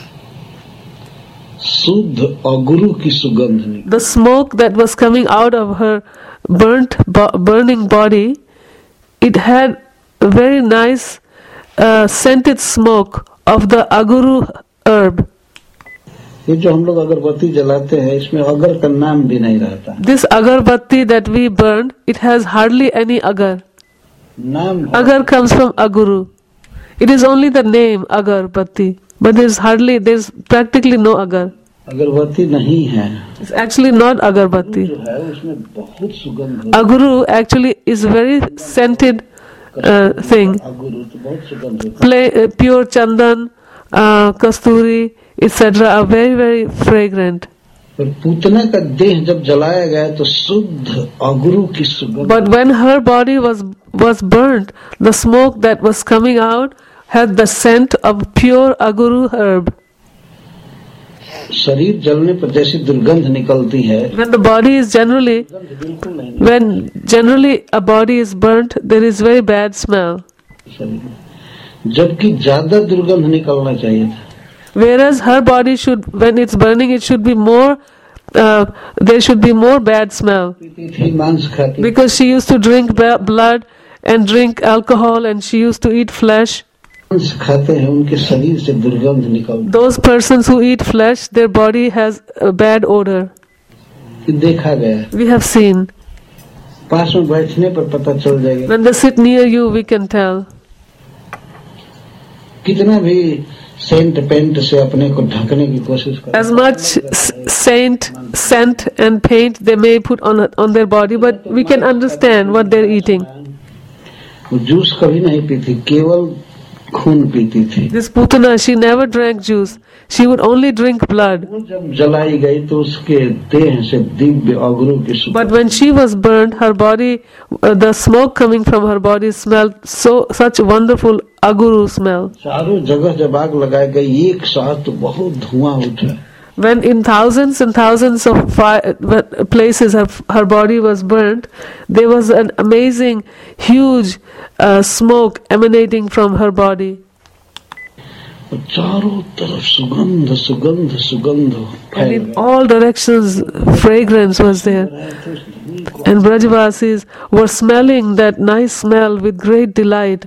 शुद्ध अगुरु की सुगंध निकली The smoke that was coming out of her burnt bo- burning body, it had a very nice uh, scented smoke of the aguru herb. ये जो हम लोग अगरबत्ती जलाते हैं इसमें अगर का नाम भी नहीं रहता This agarbatti that we burned, it has hardly any agar. नाम Agar comes from aguru. It is only the name agarbatti, but there's hardly, there's practically no agar. अगरबत्ती नहीं है It's actually not agarbatti. जो है उसमें बहुत सुगंध होती Aguru actually is very scented uh, thing. है अगुरु तो बहुत सुगंध होती Play, uh, pure chandan, uh, kasturi, et cetera are very very fragrant. है पर पूतना का देह जब जलाया गया तो शुद्ध अगुरु की सुगंध But when her body was was burnt, the smoke that was coming out had the scent of pure aguru herb. शरीर जलने पर जैसी दुर्गंध निकलती है When the body is generally, दुर्गंध बिल्कुल नहीं when generally a body is burnt, there is very bad smell. निकलती शरीर में। जबकि ज्यादा दुर्गंध निकलना चाहिए था Whereas her body should, when it's burning, it should be more, uh, there should be more bad smell. पीती थी मांस खाती Because she used to drink b- blood and drink alcohol and she used to eat flesh. मांस खाते हैं उनके शरीर से दुर्गंध निकलती Those persons who eat flesh, their body has a bad odor. है। देखा गया है। We have seen. पास में बैठने पर पता चल जाएगा। When they sit near you, we can tell. कितना भी सेंट पेंट से अपने को ढकने की कोशिश कर, As much saint, scent and paint they may put on on their body, but we can understand what they're eating. वो जूस कभी नहीं पीती, केवल खून पीती थी। This Putana, she never drank juice. She would only drink blood. वो जब जलाई गई तो उसके देह से दिव्य अगरू की सुगंध। But when she was burned, her body, uh, the smoke coming from her body smelled so such wonderful aguru smell. चारों जगह जब आग लगाई गई एक साथ तो बहुत धुआं उठा। When in thousands and thousands of fire, places her, her body was burnt, there was an amazing, huge uh, smoke emanating from her body. चारों तरफ सुगंध सुगंध सुगंध And in all directions, fragrance was there. And Brajavasis were smelling that nice smell with great delight.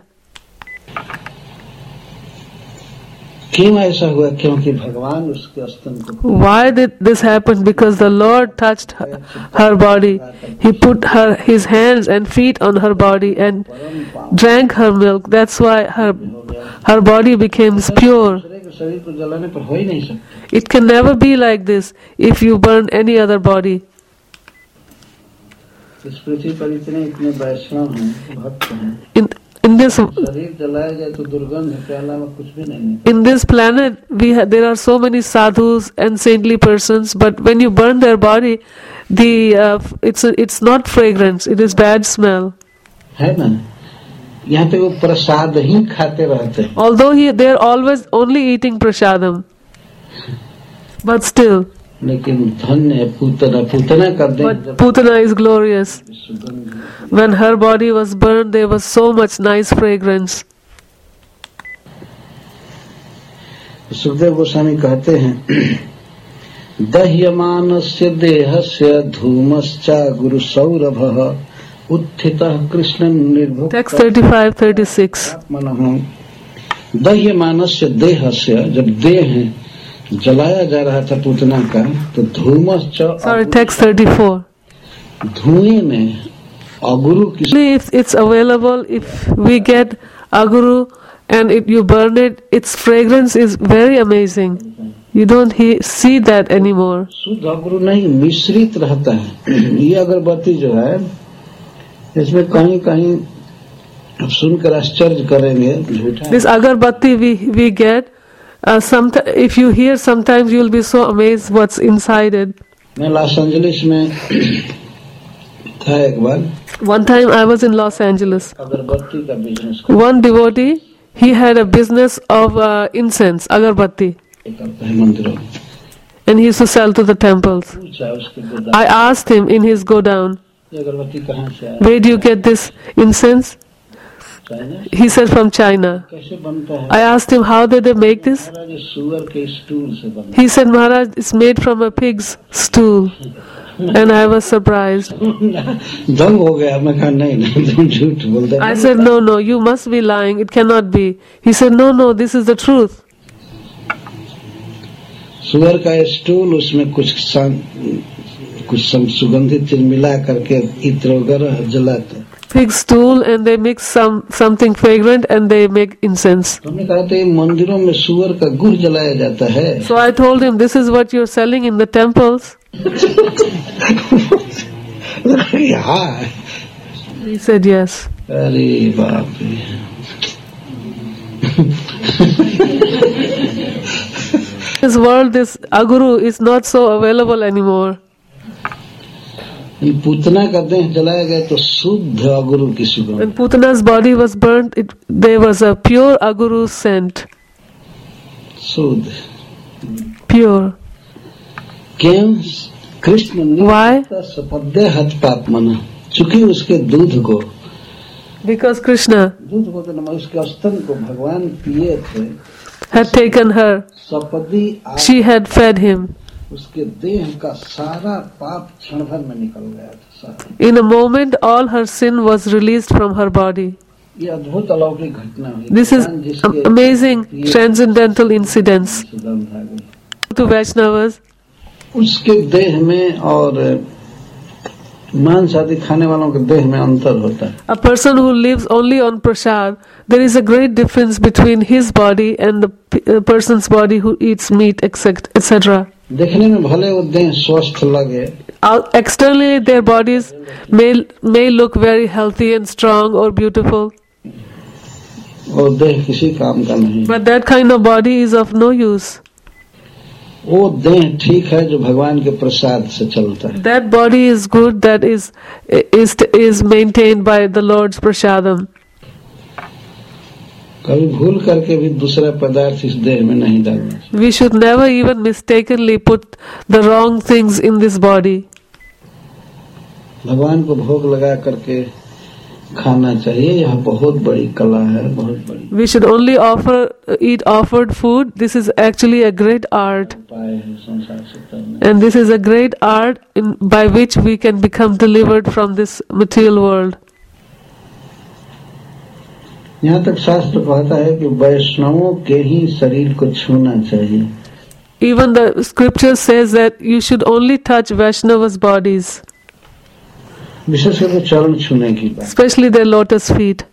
क्यों ऐसा हुआ? क्योंकि भगवान उसके स्तन को। Why did this happen? Because the Lord touched her, her body. He put her his hands and feet on her body and drank her milk. That's why her her body became pure. शरीर को जलाने पर हो ही नहीं सकता। It can never be like this if you burn any other body. इस पृथ्वी पर इतने इतने वैष्णव हैं, भक्त हैं। In in this शरीर जलाया जाए तो दुर्गंध है, के अलावा कुछ भी नहीं। in this planet we ha- there are so many sadhus and saintly persons, but when you burn their body, the uh, it's a, it's not fragrance, it is bad smell. है ना? यहाँ पे वो प्रसाद ही खाते रहते हैं। Although he, they are always only eating prasadam, but still. लेकिन धन्य है पूतना, पूतना का देह But जब Putana is glorious. सुगंध। When her body was burned, there was so much nice fragrance. Sukhdev Goswami कहते हैं दह्यमानस्य देहस्य धूमश्चा गुरु सौरभः उत्थितः कृष्ण निर्भुक्तः। Text thirty-five thirty-six. मनः दह्यमानस्य देहस्य, जब देह जलाया जा रहा था पूतना का, तो धूमश्च, Sorry, text thirty-four. धुएं में अगुरु की, If it's available, if we get aguru and it, you burn it, its fragrance is very amazing. You don't he, see that anymore. शुद्ध अगुरु नहीं मिश्रित रहता है। ये अगरबत्ती जो है इसमें कहीं कहीं आप सुनकर आश्चर्य करेंगे, झूठा। This agarbatti we we get, uh, some if you hear, sometimes you will be so amazed what's inside it. मैं लॉस एंजलिस में था एक बार। One time I was in Los Angeles. अगरबत्ती का business One devotee, he had a business of uh, incense, agarbatti, करता है मंदिरों में। and he used to sell to the temples. पूछा उसके गोदाम, I asked him in his go down, ये अगरबत्ती कहाँ से आया? where do you get this incense? China. He said from China. कैसे बनता है? I asked him how did they make this? महाराज ये सुअर के स्टूल से बनता He said, Maharaj, it's made from a pig's stool. And I was surprised. है। दंग हो गया। मैं कहा नहीं नहीं तुम झूठ बोलते। I said, no, no, you must be lying. It cannot be. He said, no, no, this is the truth. सुअर का स्टूल, उसमें कुछ सान, कुछ सम सुगंधित चीज मिला करके इत्र वगैरह जलाते। Pig's stool, and they mix some something fragrant and they make incense. हमने कहा तो ये मंदिरों में सुअर का गुड़ जलाया जाता है। So I told him, this is what you're selling in the temples. हाँ। He said, yes. अरे बाप रे। This world, this aguru is not so available anymore. Putana का देह जलाया गया तो शुद्ध अगुरु की सुगंध। When Putana's body was burnt, it, there was a pure aguru scent. शुद्ध। Pure. क्यों? कृष्ण Why? सपद्य हत पाप मना, चूंकि उसके दूध को, Because Krishna दूध को तो न उसके स्तन को भगवान पिए थे। had taken her. सपदी She had fed him. उसके देह का सारा पाप क्षण भर में निकल गया था सारा। In a moment, all her sin was released from her body. ये अद्भुत अलौकिक घटना हुई। This is am- amazing transcendental incidents. सुगंध आ गई To Vaishnavas, उसके देह में और मांस आदि खाने वालों के देह में अंतर होता है. A person who lives only on prasad, there is a great difference between his body and the p- uh, person's body who eats meat, et cetera. देखने में भले वो देह स्वस्थ लगे, Out- Externally, their bodies may may look very healthy and strong or beautiful, वो देह किसी काम का नहीं. but that kind of body is of no use. वो देह ठीक है जो भगवान के प्रसाद से चलता है. That body is good, that is is is maintained by the Lord's prasadam. कभी भूल करके भी दूसरा पदार्थ इस देह में नहीं डालना चाहिए. We should never even mistakenly put the wrong things in this body. भगवान को भोग लगा करके खाना चाहिए. यह बहुत बड़ी कला है, बहुत बड़ी We should only offer eat offered food. This is actually a great art, उपाय है संसार से तरने. and this is a great art in, by which we can become delivered from this material world. यहाँ तक शास्त्र कहता है कि वैष्णवों के ही शरीर को छूना चाहिए. Even the scripture says that you should only touch Vaishnavas' bodies, विशेष करके चरण छूने की बात. especially their lotus feet.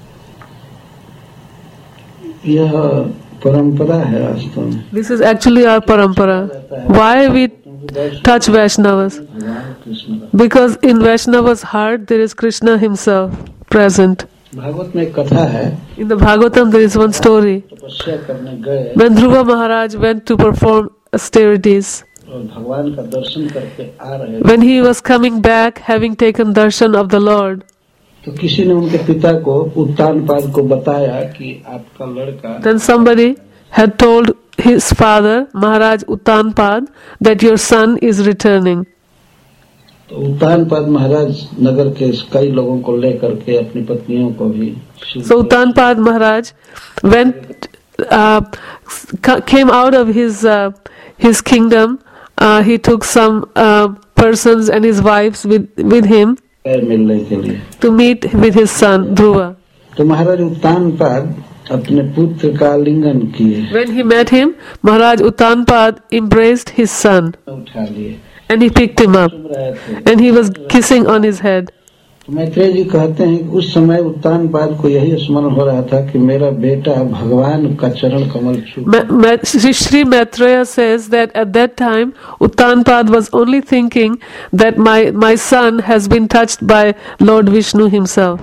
यह परंपरा है वास्तव में. This is actually our parampara. Why we touch Vaishnavas? भगवान कृष्ण का. Because in Vaishnava's heart there is Krishna himself present. Bhagavat में एक कथा है. In the Bhagavatam there is one story. तपस्या करने गए When Dhruva Maharaj went to perform austerities, और भगवान का दर्शन करके आ रहे when he was coming back having taken darshan of the Lord, तो किसी ने उनके पिता को उत्तानपाद को बताया कि आपका लड़का then somebody had told his father, Maharaj Uttanpad, that your son is returning. तो उत्तानपाद महाराज नगर के कई लोगों को लेकर के अपनी पत्नियों को भी So Uttanpad Maharaj went, uh, ca- came out of his uh, his kingdom. Uh, he took some uh, persons and his wives with with him गए मिलने के लिए. to meet with his son Dhruva. तो महाराज उत्तानपाद अपने पुत्र का लिंगन किए, When he met him, Maharaj Uttanpad embraced his son उठा लिए, and he picked him up चुप रहे थे. and he was kissing on his head. तो मैत्रेय जी कहते हैं कि उस समय उत्तानपाद को यही स्मरण हो रहा था कि मेरा बेटा भगवान का चरण कमल छू. Ma- Ma- Sri Sri Maitreya says that at that time Uttanpad was only thinking that my my son has been touched by Lord Vishnu himself.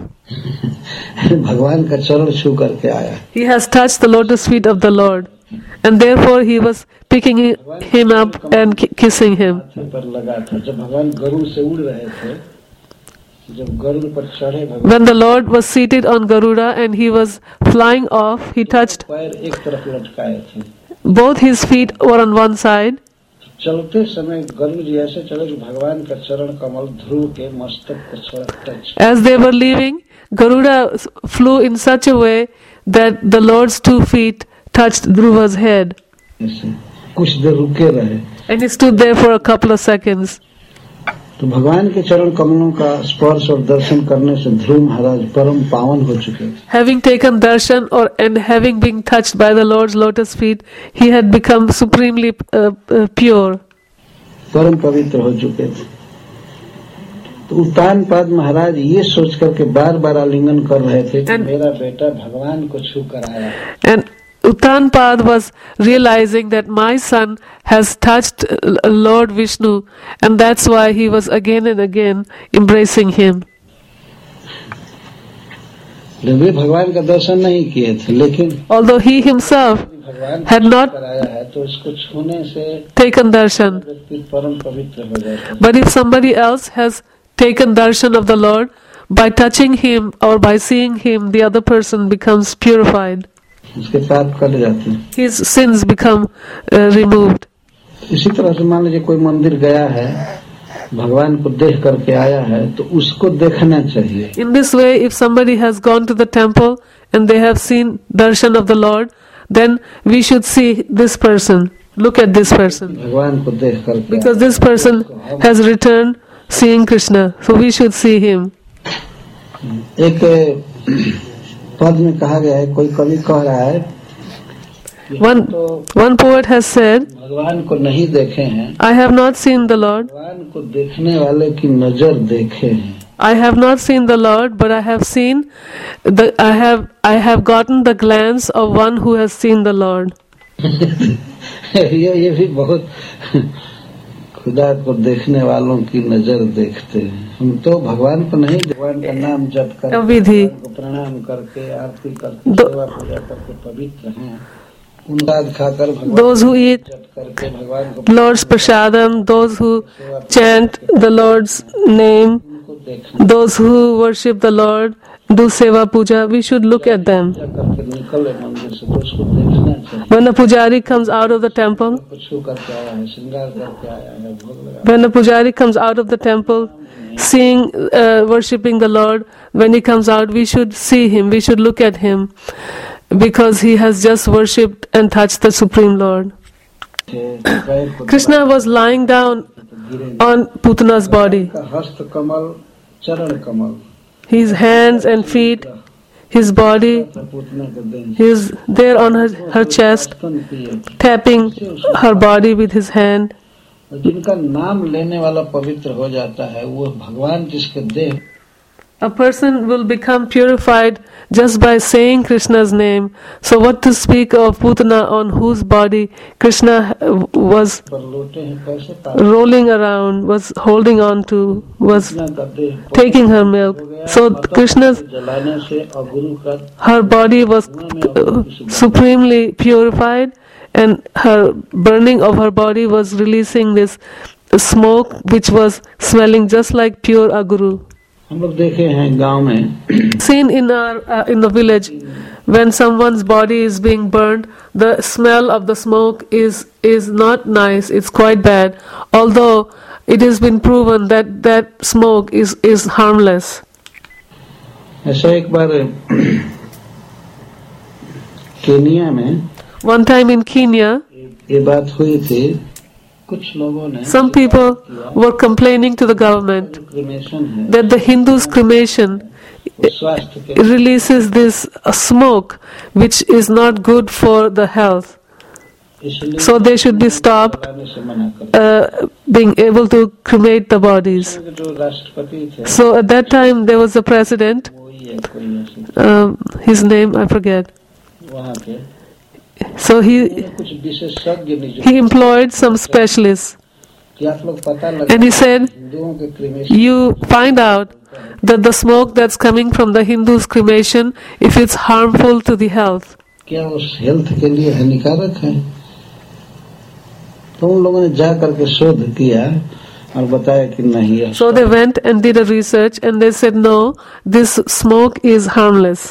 भगवान का चरण छू करके आया. He has touched the lotus feet of the Lord, and therefore he was picking hi- him up and ki- kissing him. माथे पर लगा था. जब भगवान गरुड़ से उड़ रहे थे, जब गरुड़ पर चढ़े भगवान When the Lord was seated on Garuda and he was flying off, he touched पैर एक तरफ लटकाए थे. both his feet were on one side. चलते समय गरुड़ जी ऐसे चले कि भगवान का चरण कमल ध्रुव के मस्तक को छुआ touch. As they were leaving, Garuda s- flew in such a way that the Lord's two feet touched Dhruva's head, ऐसे कुछ देर रुके रहे. and he stood there for a couple of seconds. तो भगवान के चरण कमलों का स्पर्श और दर्शन करने से ध्रुव महाराज परम पावन हो चुके थे. Having taken darshan or and having been touched by the Lord's lotus feet, he had become supremely uh, uh, pure. परम पवित्र हो चुके थे. तो उत्तानपाद महाराज ये सोच करके बार बार आलिंगन कर रहे थे कि And- मेरा बेटा भगवान को छू कर आया. And Uttanpad was realizing that my son has touched uh, Lord Vishnu, and that's why he was again and again embracing him. वे भगवान का दर्शन नहीं किए थे, लेकिन Although he himself भगवान had not को आया है तो इसको छूने से taken darshan, व्यक्ति परम पवित्र हो जाता है. but if somebody else has taken darshan of the Lord, by touching him or by seeing him, the other person becomes purified. उसके पाप कट जाते हैं. His sins become uh, removed. इसी तरह से मान लीजिए कोई मंदिर गया है, भगवान को देख करके आया है, तो उसको देखना चाहिए. In this way, if somebody has gone to the temple and they have seen darshan of the Lord, then we should see this person. Look at this person. भगवान को देख करके Because this person has returned seeing Krishna. So we should see him. एक पद में कहा गया है, कोई कवि कह रहा है One, one poet has said, भगवान को नहीं देखे हैं, I have not seen the Lord. भगवान को देखने वाले की नजर देखे हैं. I have not seen the Lord, but I have seen the I have I have gotten the glance of one who has seen the Lord. ये ये भी बहुत खुदा को देखने वालों की नजर देखते हैं. हम तो भगवान को नहीं, भगवान का नाम जप कर विधि प्रणाम करके आरती करके सेवा पूजा करके पवित्र हैं. उन्दाद खाकर भगवान those who eat जप करके भगवान को Lord's prasadam, those who chant the Lord's name, देखना those who worship the Lord, do seva puja, we should look at them. करके निकले मंदिर से तो उसको देखना चाहिए. When a pujari comes out of the temple, कुछ करके आया है, श्रृंगार करके आया है, भोग लगा. when a pujari comes out of the temple, seeing, uh, worshipping the Lord, when he comes out, we should see him, we should look at him, because he has just worshipped and touched the Supreme Lord. Krishna was lying down on Putana's body. हस्त कमल, चरण कमल, His hands and feet, his body, Putana के दें. he is there on her, her chest, स्तन पिए. tapping her body with his hand. जिनका नाम लेने वाला पवित्र हो जाता है, वो भगवान जिसके देह. A person will become purified just by saying Krishna's name. So what to speak of Putana, on whose body Krishna was पर लोटे हैं कैसे पार. rolling around, was holding on to, was Krishna का देह taking her milk. So Krishna's, जलाने से अगुरु का her body was uh, supremely purified, and her burning of her body was releasing this smoke which was smelling just like pure aguru. हम लोग देखे हैं गांव में. Seen in our uh, in the village, when someone's body is being burned, the smell of the smoke is is not nice. It's quite bad. Although it has been proven that that smoke is is harmless. ऐसा एक बार Kenya में One time in Kenya, ये बात हुई थी. कुछ लोगों ने some people were complaining to the government cremation है, that the Hindus' cremation वो स्वास्थ्य के releases this uh, smoke which is not good for the health. इसलिए So they should be stopped जलाने से मना कर. uh, being able to cremate the bodies. जो राष्ट्रपति थे So at that time there was a president, वो ही है कोई ऐसे um, his name I forget. वहाँ के. So he कुछ विशेषज्ञ नियुक्त he employed some specialists, कि आप लोग पता लगा and he said, हिंदुओं के cremation you find out that the smoke that's coming from the Hindus' cremation, if it's harmful to the health. क्या उस हेल्थ के लिए हानिकारक है. तो उन लोगों ने जा करके शोध किया और बताया कि नहीं है. So they went and did a research, and they said no, this smoke is harmless.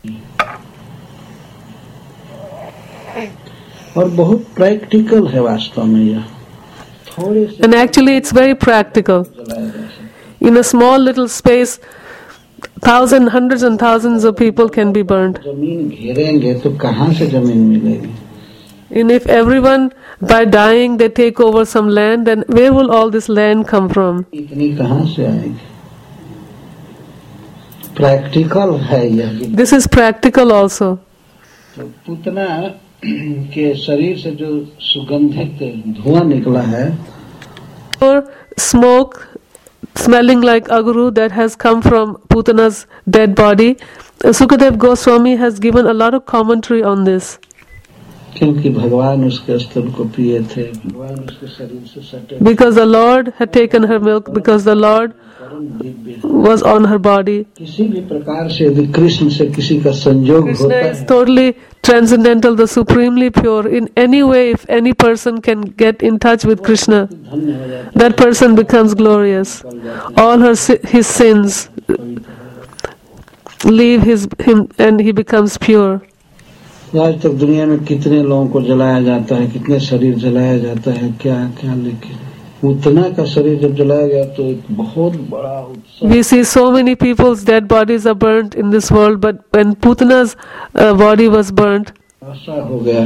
और बहुत प्रैक्टिकल है वास्तव में यह. थोड़े से And actually it's very practical. जलाया जा सकता. In a small little space, thousands, hundreds and thousands of people can be burned. जमीन घेरेंगे तो कहाँ से जमीन मिलेगी. And if everyone by dying they take over some land, then where will all this land come from? इतनी कहाँ से आएगी. प्रैक्टिकल है यह भी. This is practical also. तो पूतना के शरीर से जो सुगंधित धुआं निकला है, Or smoke smelling like aguru that has come from Putana's dead body. Sukadev Goswami has given a lot of commentary on this. क्योंकि भगवान उसके स्तन को पिए थे, भगवान उसके शरीर से सटे. Because the Lord had taken her milk, because the Lord परम Divya. was on her body. किसी भी प्रकार से यदि कृष्ण से किसी का संयोग Krishna होता is है, totally transcendental, the supremely pure. In any way, if any person can get in touch with Krishna, धन्य हो जाता that person becomes glorious. All her si- his sins leave his him, and he becomes pure. है. आज तक दुनिया में कितने लोगों को जलाया जाता है, कितने शरीर जलाया जाता है, क्या क्या, लेकिन उतना का शरीर जब जलाया गया तो एक बहुत बड़ा उत्सव. We see so many people's dead bodies are burnt in this world, but when Putana's uh, body was burnt, ऐसा हो गया.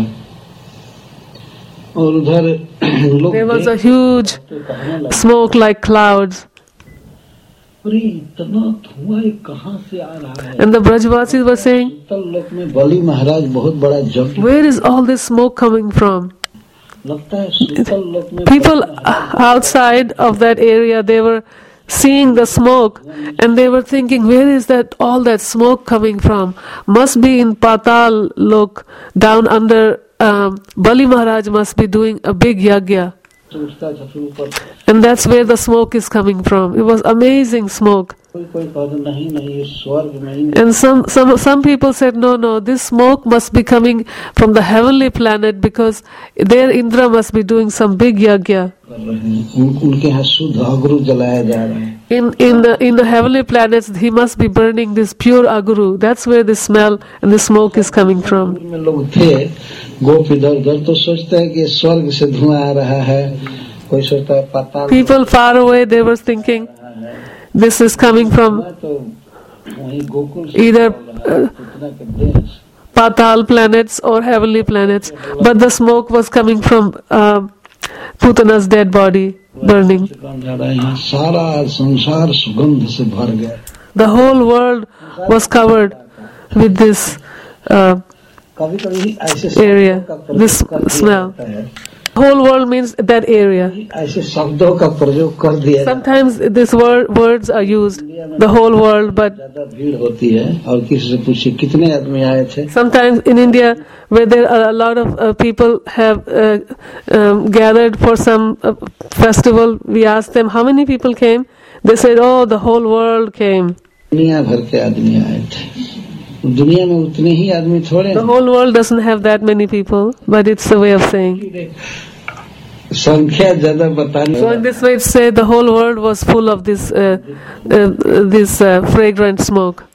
और उधर लोग there was a देख huge के कहने लगे, smoke like clouds. अरे इतना धुआं ये कहाँ से आ रहा है? And the Brajvasis were saying, शीतल लोक में बलि महाराज बहुत बड़ा यज्ञ, where is all this smoke coming from? लगता है शीतल लोक में People outside of that area, they were seeing the smoke and they were thinking, where is that all that smoke coming from? Must be in Patal Lok, down under um, Bali Maharaj must be doing a big yagya. उठता था फिर ऊपर, And that's where the smoke is coming from. It was amazing smoke. कोई कोई कहता नहीं नहीं ये स्वर्ग में ही And some, some, some people said, no, no, this smoke must be coming from the heavenly planet because there Indra must be doing some big yagya. कर रहे हैं। उन, उनके यहाँ शुद्ध अगरू जलाया जा रहा है। In, in, the, in the heavenly planets, he must be burning this pure aguru. That's where the smell and the smoke is coming from. में लोग थे, गोप इधर उधर, तो सोचते हैं कि स्वर्ग से धुआं आ रहा है, कोई सोचता है पाताल, People far away, they were thinking, this is coming from तो वही गोकुल से either निकल रहा है, uh, पूतना के देश। Patal planets or heavenly planets. But the smoke was coming from uh, Putana's dead body burning. यहाँ सारा संसार सुगंध से भर गया। The whole world was covered with this uh, कभी कभी ऐसे area, शब्दों का this प्रयोग कर दिया smell. जाता है, Whole world means that area. ऐसे शब्दों का प्रयोग कर दिया जाता है। Sometimes these word, words are used, the whole world, but ज्यादा भीड़ होती है और किसी से पूछिए कितने आदमी आए थे, sometimes in India, where there are a lot of uh, people have uh, um, gathered for some uh, festival, we ask them, how many people came? They said, oh, the whole world came. दुनिया भर के आदमी आए थे। दुनिया में उतने ही आदमी थोड़े The whole world doesn't have that many people, but it's a way of saying. संख्या ज्यादा बताने So in this way, it's said the whole world was full of this uh, uh, this uh, fragrant smoke.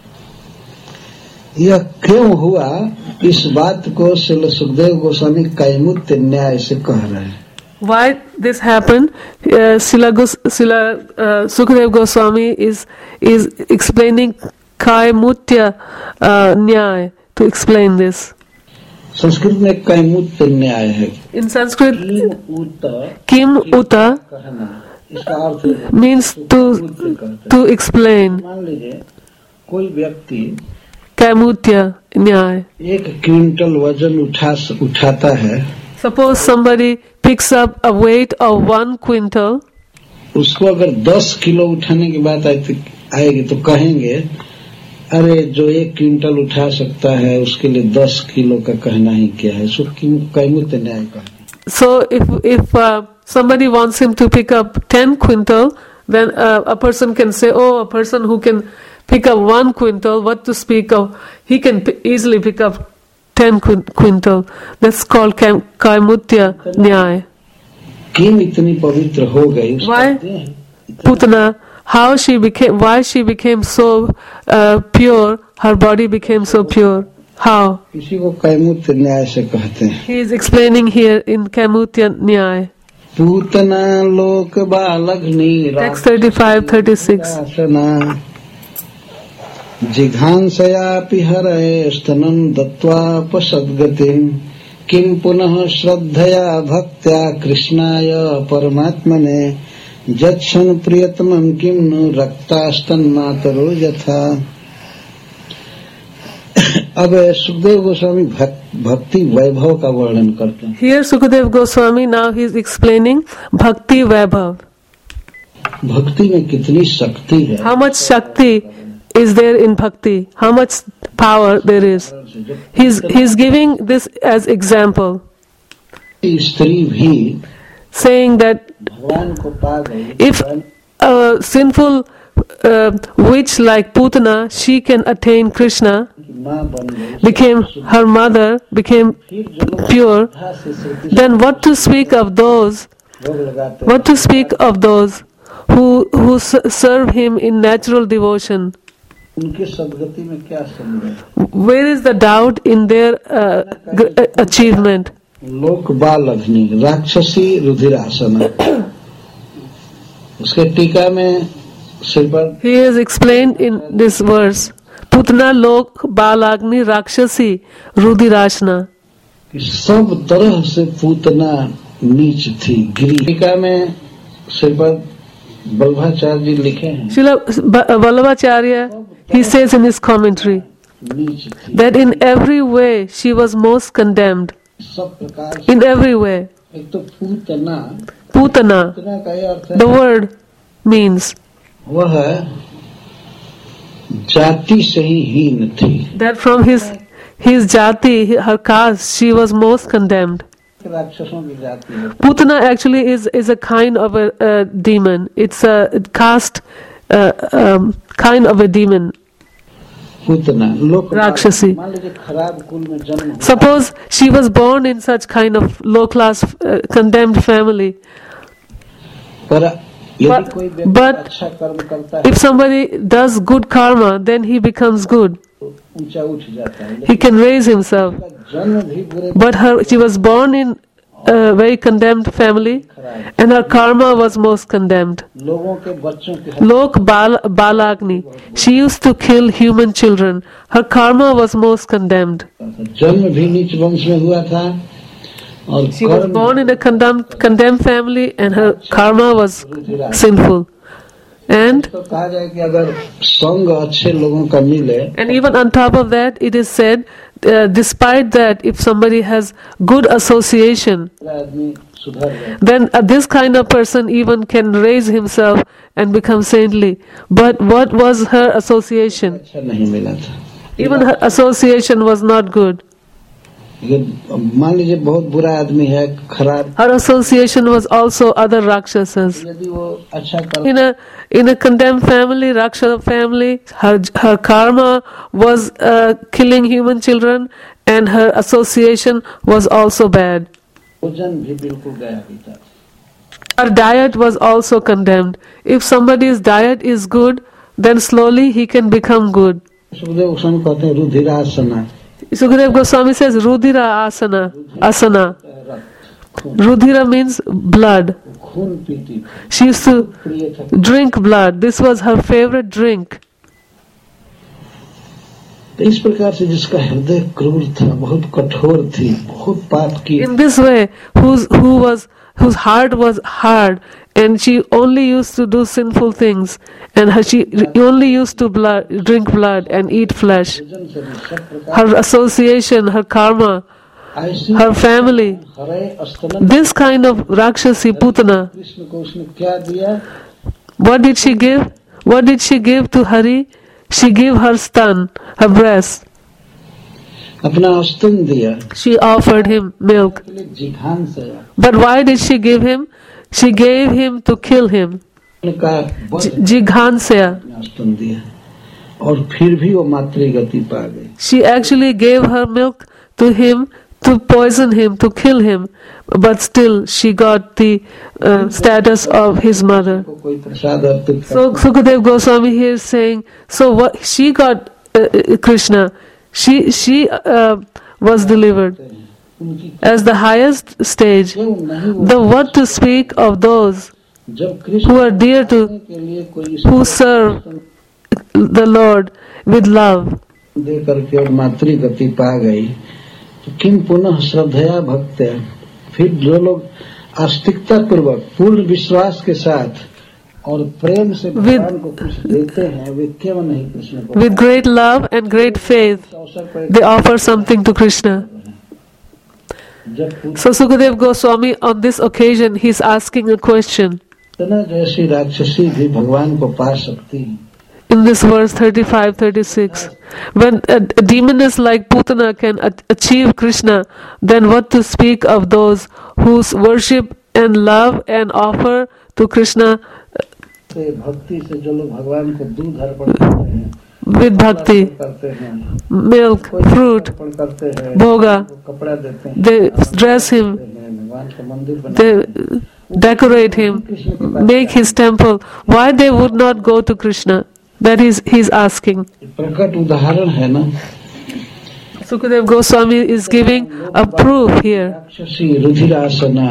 यह क्यों हुआ, इस बात को श्रील सुखदेव गोस्वामी कैमुत्य न्याय से कह रहे हैं। Why this happened? Uh, Srila, Gos- Srila uh, Sukadev Goswami is is explaining Kaimutya uh, Nyaya to explain this. Sanskrit में कैमुत्य न्याय है। In Sanskrit, किम उत Kim Uta कहना, इसका अर्थ means to to explain. मान लीजिए कोई व्यक्ति Kaimutya Nyaya. एक क्विंटल वजन उठा उठाता है, Suppose somebody picks up a weight of one quintal. उसको अगर दस किलो उठाने की बात आएगी तो कहेंगे अरे जो एक क्विंटल उठा सकता है उसके लिए दस किलो का कहना ही क्या है, सो कैमुत्य न्याय कहते। So if if uh, somebody wants him to pick up ten quintal, then uh, a person can say, oh, a person who can pick up one quintal, what to speak of? He can p- easily pick up ten quintal. That's called Kaim- Kaimutya Nyaya. किम इतनी पवित्र हो गई, Why? Putana, how she became, why she became so uh, pure, her body became so pure. How? इसी को कैमुत्य न्याय से कहते हैं। He is explaining here in Kaimutya Nyaya. Putana लोक बालग्नि Text thirty-five, thirty-six. जिघांसयापि हरये स्तनं दत्वापसद्गतिं किं पुनः श्रद्धया भक्त्या कृष्णाय परमात्मने जत्सन प्रियतमं किं नु रक्तास्तन्मातरो यथा। अब सुखदेव गोस्वामी भक्ति वैभव का वर्णन करते हैं। Here Sukadev Goswami, now he is explaining Bhakti Vaibhav. भक्ति में कितनी शक्ति है, How much Shakti is there in Bhakti? How much power there is? He's, he's giving this as example, स्त्री भी saying that भगवान को पा गई, if a sinful uh, witch like Putana, she can attain Krishna, माँ बन गई, became her mother, became pure, then what to speak of those, भोग लगाते what to speak of those who, who s- serve him in natural devotion? उनके सदगति में क्या संदेह। Where is the doubt in their uh, g- uh, achievement? लोक बाल अग्नि राक्षसी रुधिरासना, उसके टीका में Shripad He is explained in this verse, Putna Lok Balagni Rakshasi Rudirashna. कि सब तरह से पूतना नीच थी, गिरी। टीका में श्रीपद वल्लभाचार्य जी लिखे हैं Srila Vallabhacharya, he says in his commentary नीच थी, that in every way she was most condemned. सब प्रकार से। In every way. एक तो पूतना, Putana, पूतना का ये अर्थ है the word means वह जाति से ही हीन थी, that from his his jati, her caste, she was most condemned. राक्षसों की जाति है। Putana actually is is a kind of a, a demon. It's a caste uh, um, kind of a demon. Putana लोक राक्षसी। मान लीजिए खराब कुल में जन्म हुआ, Suppose she was born in such kind of low class uh, condemned family. पर यदि But- कोई व्यक्ति but अच्छा कर्म करता है If somebody does good karma, then he becomes good. तो ऊंचा उठ जाता है, He can raise himself. लेकिन जन्म भी बुरे But her, she was born in a very condemned family, खराब। and her karma was most condemned. लोगों के बच्चों की हत्या Lok Bal, Balagni, she used to kill human children. Her karma was most condemned. करता था। जन्म भी नीच वंश में हुआ था और She was कर्म born in a condemned, condemned family, and her karma was sinful. And तो कहा जाए कि अगर संग अच्छे लोगों का मिले and even on top of that, it is said, uh, despite that, if somebody has good association, आदमी सुधर जाए। then uh, this kind of person even can raise himself and become saintly. But what was her association? अच्छा नहीं मिला था। Even her association was not good. ये मान लीजिए बहुत बुरा आदमी है, खराब, Her association was also other Rakshasas. यदि वो अच्छा कर In a in a condemned family, Rakshasa family, her her karma was uh, killing human children, and her association was also bad. भोजन भी बिल्कुल गया भी था। Her diet was also condemned. If somebody's diet is good, then slowly he can become good. Sukhdev Goswami कहते हैं रुधिरासना, Sukadev Goswami says Rudhira asana. Asana. खून Rudhira means blood. खून पीती थी, She used to प्रिय था। drink blood. This was her favorite drink. तो इस प्रकार से जिसका हृदय क्रूर था, बहुत कठोर थी, बहुत पाप की, In this way, whose who was whose heart was hard, and she only used to do sinful things, and her, she only used to blood, drink blood and eat flesh. भोजन से भी सब प्रकार Her association, her karma, ऐसी her family, Hare स्तनन this kind of Rakshasi Putana. Krishna को उसने क्या दिया? What did she give? What did she give to Hari? She gave her stan, her breast. अपना स्तन दिया, She offered him milk. के लिए जिघान से But why did she give him? She gave him to kill him. का बल Jighansya. अपना स्तन दिया और फिर भी वो मातृगति पा गई। She actually gave her milk to him to poison him, to kill him. But still, she got the uh, status of his mother. को कोई प्रसाद अर्पित So Sukadev Goswami here is saying, so what she got uh, uh, Krishna, she she uh, was delivered करते हैं, उनकी as the highest stage. क्यों नहीं वो The what to speak of those जब Krishna who are dear to, के लिए कोई who serve the Lord with love. दे करके और मातृगति पा गई, तो किम पुनः श्रद्धया भक्त, फिर जो लोग आस्तिकता पूर्वक पूर्ण विश्वास के साथ और प्रेम से भगवान को कुछ देते हैं, वे क्यों नहीं कृष्ण को With great love and great faith, इस अवसर पर they offer something to Krishna. जब So Sukadev Goswami on this occasion he is asking a question. Putana जैसी राक्षसी भी भगवान को पा सकती है, In this verse thirty-five thirty-six, when a, a demoness like Putana can a- achieve Krishna, then what to speak of those whose worship and love and offer to Krishna से भक्ति से जो लोग भगवान को दूध अर्पण करते हैं, with bhakti, करते हैं, milk, कोई fruit, अर्पण करते हैं, bhoga, उनको कपड़ा देते हैं, they dress him, भगवान का मंदिर बनाते they हैं, decorate him, make his temple. Why they would not go to Krishna? That is, he is asking. प्रकट उदाहरण है ना, Sukadev Goswami is giving a proof here. राक्षसी रुधिरासना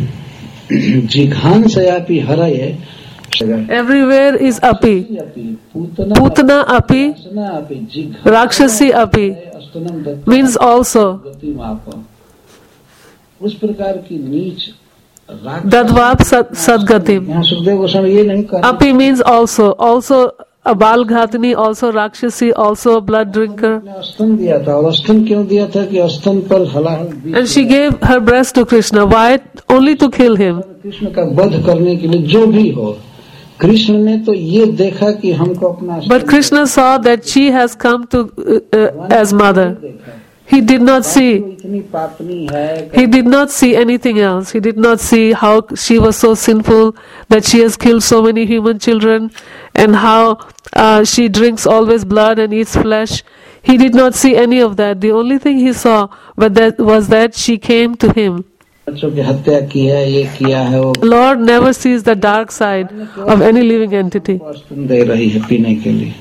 जिघान से आपी हरये Everywhere is api. Putana Putana api, आपी जिघ Rakshasi api स्तनम Dutt means also. गति माप, उस प्रकार की नीच Dadvap sat, Sadgatim. यहाँ सुखदेव गोस्वामी ये नहीं कहते Api means also, also a Balghatini, also Rakshasi, also a blood drinker. ने स्तन दिया था और स्तन क्यों दिया था कि स्तन पर हलाहल And she gave her breast to Krishna. Why? Only to kill him. Krishna का वध करने के लिए जो भी हो कृष्ण ने तो ये देखा कि हमको अपना But Krishna saw that she has come to uh, uh, as mother. He did not see. इतनी पापनी है He did not see anything else. He did not see how she was so sinful that she has killed so many human children and how uh, she drinks always blood and eats flesh. He did not see any of that. The only thing he saw was that, was that she came to him. बच्चों की हत्या की है ये किया है वो Lord never sees the dark side of any living entity. स्तन दे रही है पीने के लिए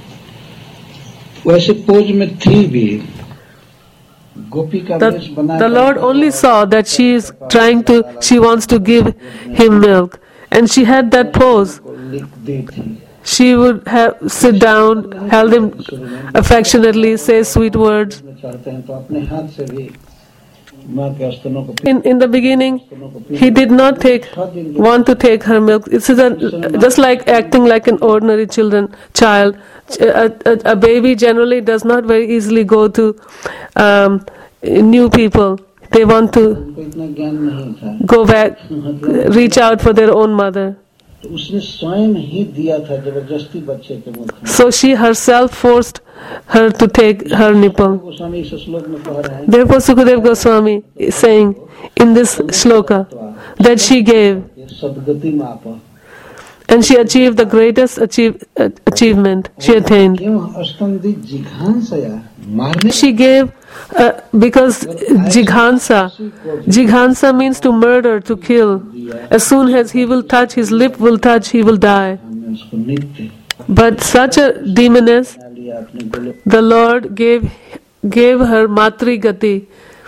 वैसे पोज में थी भी गोपी का वेश The, बना the Lord only saw that she is trying to, she wants to give him milk. And she had that pose. लिख दी थी She would have sit down, held him affectionately, say sweet words. चाहते हैं तो अपने हाथ से भी माँ के स्तनों को In in the beginning, he did not take want to take her milk. It's a, just like acting like an ordinary children child. A, a, a baby generally does not very easily go to um, new people. They want to उनको इतना ज्ञान नहीं था go back, reach out for their own mother. तो उसने स्वयं ही दिया था जबरदस्ती बच्चे के मुख में So she herself forced her to take her nipple. Goswami इस श्लोक में कह रहे हैं Therefore, Sukadev Goswami is saying in this shloka that she gave सदगति माप and she achieved the greatest achieve, uh, achievement she attained. क्यों स्तन दी जिघांसया मारने She gave uh, because jighansa, jighansa means to murder, to kill. As soon as he will touch, his lip will touch, he will die. हमने उसको नित्य But such a demoness, बना लिया अपने गोले the Lord gave gave her matri gati,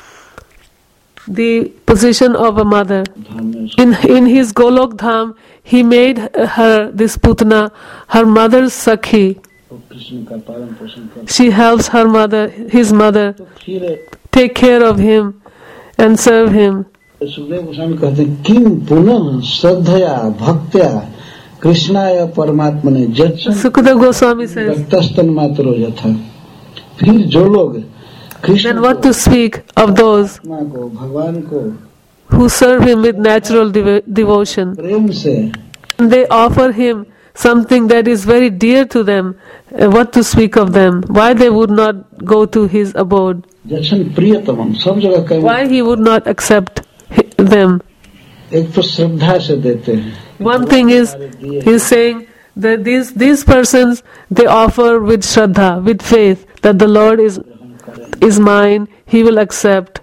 the position of a mother. धाम में उसको In in his Golok Dham, he made her this Putna, her mother's Sakhi. Krishna का पालन पोषण कर She helps her mother, his mother, तो फिर take care of him and serve him. Sukhdev Goswami कहते हैं किम पुनः श्रद्धया भक्त्या कृष्णाय परमात्मने जच्चन Sukadeva Goswami says, रक्तस्तन मात्रो यथा फिर जो लोग Krishna then what to speak of those आत्मा को भगवान को who serve him with natural devo- devotion? प्रेम से And they offer him something that is very dear to them. Uh, what to speak of them? Why they would not go to his abode? जक्षण प्रियतमम सब जगह कहीं Why he would not accept hi- them? एक तो श्रद्धा से देते हैं One thing is, he's saying that these these persons they offer with shraddha, with faith that the Lord is is mine. He will accept.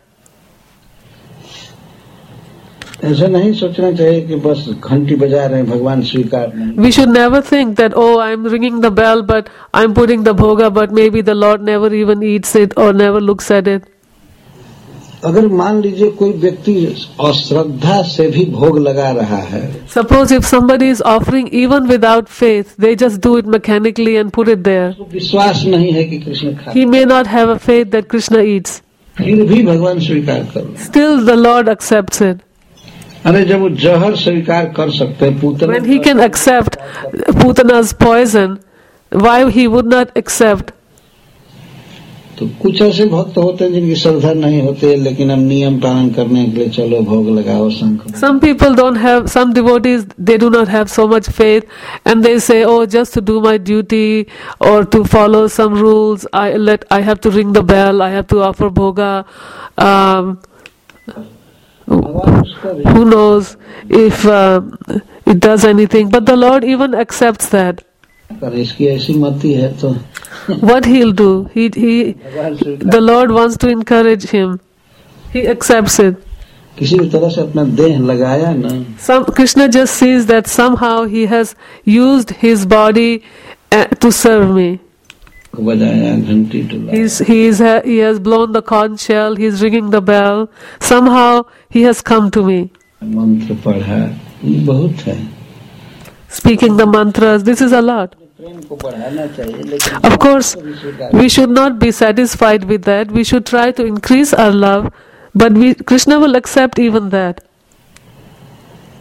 ऐसा नहीं सोचना चाहिए कि बस घंटी बजा रहे हैं भगवान स्वीकार नहीं We should never think that oh, I'm ringing the bell, but I'm putting the bhoga, but maybe the Lord never even eats it or never looks at it. अगर मान लीजिए कोई व्यक्ति अश्रद्धा से भी भोग लगा रहा है Suppose if somebody is offering even without faith, they just do it mechanically and put it there. तो विश्वास नहीं है कि कृष्ण खा He may not have a faith that Krishna eats. फिर भी भगवान स्वीकार कर रहे हैं। Still the Lord accepts it. अरे जब वो जहर स्वीकार कर सकते हैं Putana When he can accept Putana's poison, why he would not accept? तो कुछ ऐसे भक्त होते हैं जिनकी श्रद्धा नहीं होती है लेकिन हम नियम पालन करने के लिए चलो भोग लगाओ शंख Some people don't have, some devotees, they do not have so much faith and they say, oh, just to do my duty or to follow some rules, I let I have to ring the bell, I have to offer bhoga. Um, भगवान उसका भी who knows if uh, it does anything, but the Lord even accepts that. पर इसकी ऐसी मति है तो What he'll do, he, he, भगवान स्वीकार the Lord wants to encourage him. He accepts it. किसी भी तरह से अपना देह लगाया ना Some Krishna just sees that somehow he has used his body uh, to serve me. बजाया घंटी डुला He's he is he has blown the conch shell. He's ringing the bell. Somehow he has come to me, मंत्र पढ़ा ये बहुत है speaking the mantras. This is a lot. प्रेम को बढ़ाना चाहिए लेकिन Of course, भी स्वीकार we should not be satisfied with that. We should try to increase our love, but we Krishna will accept even that.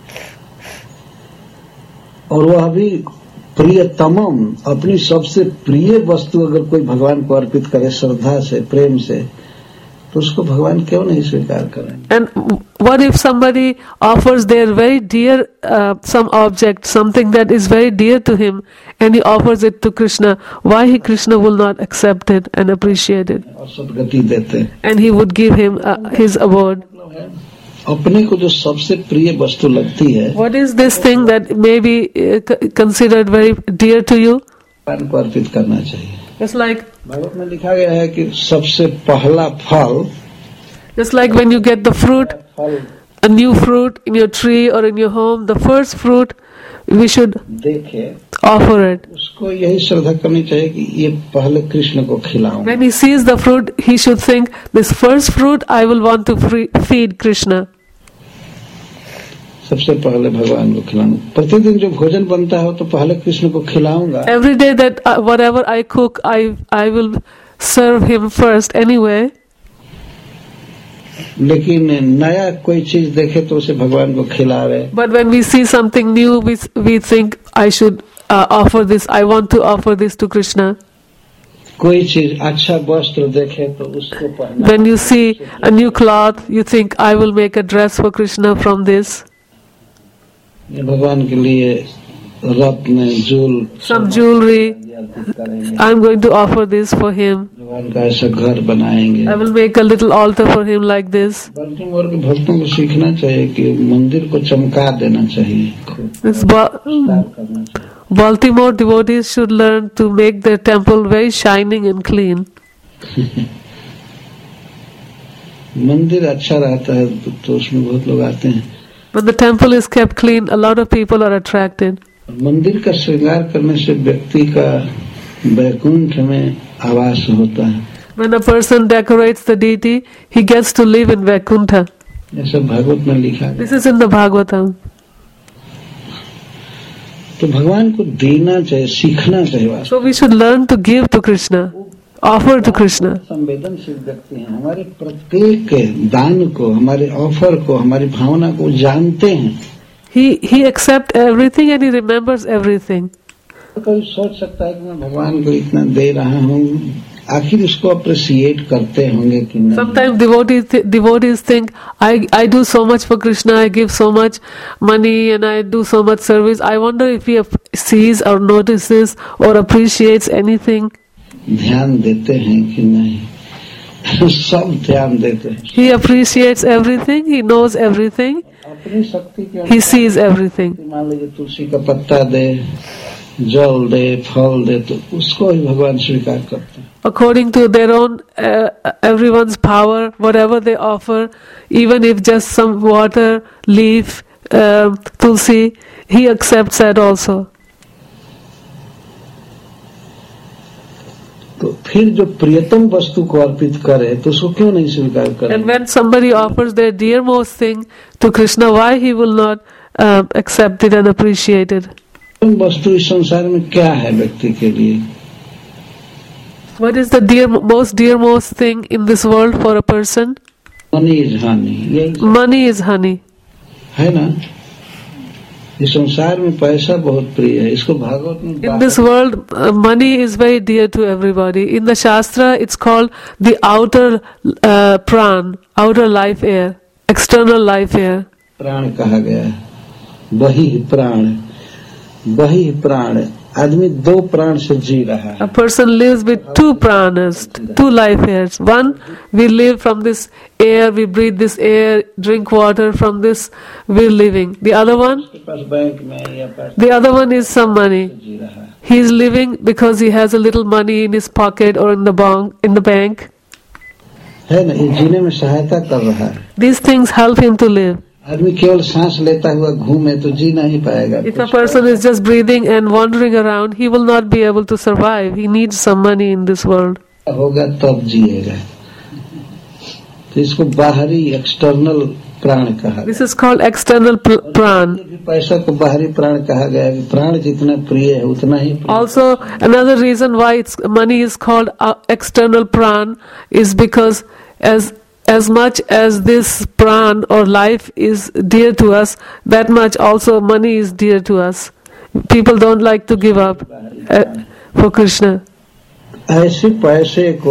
और वह भी प्रियतमम, अपनी सबसे प्रिय वस्तु अगर कोई भगवान को अर्पित करे श्रद्धा से, प्रेम से, तो उसको भगवान क्यों नहीं स्वीकार करेंगे? And what if somebody offers their very dear uh, some object, something that is very dear to him, and he offers it to Krishna? Why he Krishna will not accept it and appreciate it? और सदगति देते हैं। And he would give him uh, his award. अपने को जो सबसे प्रिय वस्तु लगती है, What is this thing that may be uh, c- considered very dear to you? भगवान को अर्पित करना चाहिए। Just like भागवत में लिखा गया है कि सबसे पहला फल, just like when you get the fruit, फल a new fruit in your tree or in your home, the first fruit we should देखे, offer it. उसको यही श्रद्धा करनी चाहिए कि ये पहले कृष्ण को खिलाऊं। When he sees the fruit, he should think, this first fruit I will want to free, feed Krishna. सबसे पहले भगवान को खिलाऊं। प्रतिदिन जो भोजन बनता है तो पहले कृष्ण को खिलाऊंगा। Every day that uh, whatever I cook, I I will serve him first anyway. लेकिन नया कोई चीज देखे तो उसे भगवान को खिलावे। But when we see something new, we we think I should uh, offer this. I want to offer this to Krishna. कोई चीज अच्छा वस्त्र देखे तो उसको पहना। When you see a new cloth, you think I will make a dress for Krishna from this. ये भगवान के लिए रत्न, जूल, Some jewelry, करेंगे। I'm going to offer this for him. भगवान का ऐसा घर बनाएंगे। I will make a little altar for him like this. Baltimore के भक्तों को सीखना चाहिए कि मंदिर को चमका देना चाहिए, खूब This Ba- विस्तार करना चाहिए। Baltimore devotees should learn to make their temple very shining and clean. मंदिर अच्छा रहता है तो उसमें बहुत लोग आते हैं। When the temple is kept clean, a lot of people are attracted. मंदिर का श्रृंगार करने से व्यक्ति का वैकुंठ में आवास होता है। When a person decorates the deity, he gets to live in Vaikuntha. ऐसा भागवत में लिखा है। This is in the Bhagavatam. तो भगवान को देना चाहिए, सीखना चाहिए। वास्तव So we should learn to give to Krishna, offer to Krishna. संवेदनशील व्यक्ति हैं, हमारे प्रत्येक दान को, हमारे ऑफर को, हमारी भावना को जानते हैं। He he accepts everything and he remembers everything. तो कोई सोच सकता है कि मैं भगवान को इतना दे रहा हूँ, आखिर इसको अप्रिशिएट करते होंगे कि नहीं? Sometimes devotees th- devotees think I I do so much for Krishna, I give so much money and I do so much service. I wonder if he ap- sees or notices or appreciates anything. ध्यान देते हैं कि नहीं? सब ध्यान देते हैं। He appreciates everything. He knows everything. अपनी शक्ति के He sees everything. मान लीजिए तुलसी का पत्ता दे, जल दे, फल दे, तो उसको ही भगवान स्वीकार करते हैं। According to their own, uh, everyone's power, whatever they offer, even if just some water, leaf, uh, tulsi, he accepts that also. तो फिर जो प्रियतम वस्तु को अर्पित करे तो उसको क्यों नहीं स्वीकार करे? And when somebody offers their dearmost thing to Krishna, why he will not uh, accept it and appreciate it? प्रियतम वस्तु इस संसार में क्या है व्यक्ति के लिए? What is the dear, most dearmost thing in this world for a person? Money is honey, यही Money is honey. है ना? इस संसार में पैसा बहुत प्रिय है, इसको भागवत में In this world, uh, money is very dear to everybody. In the Shastra, it's called the outer uh, pran, outer life air, external life air. प्राण कहा गया है, वही प्राण, वही प्राण। आदमी दो प्राण से जी रहा है। A person lives with two pranas, two life airs. One, we live from this air, we breathe this air, drink water from this, we're living. The other one, उसके पास बैंक में या पैसा the other one is some money. जी रहा है। He is living because he has a little money in his pocket or in the bank. In the bank. है ना, ये जीने में सहायता कर रहा है। These things help him to live. आदमी केवल सांस लेता हुआ घूमे तो जी नहीं पाएगा। If a person is just breathing and wandering around, he will not be able to survive. He needs some money in this world. होगा तब जिएगा। तो इसको बाहरी एक्सटर्नल प्राण कहा। This is called external pr- pran. पैसा को बाहरी प्राण कहा गया है। प्राण जितना प्रिय है उतना ही प्रिय। Also, another reason why it's, money is called uh, external pran is because as as much as this pran or life is dear to us, that much also money is dear to us. people don't like to give up uh, for Krishna. ऐसे पैसे को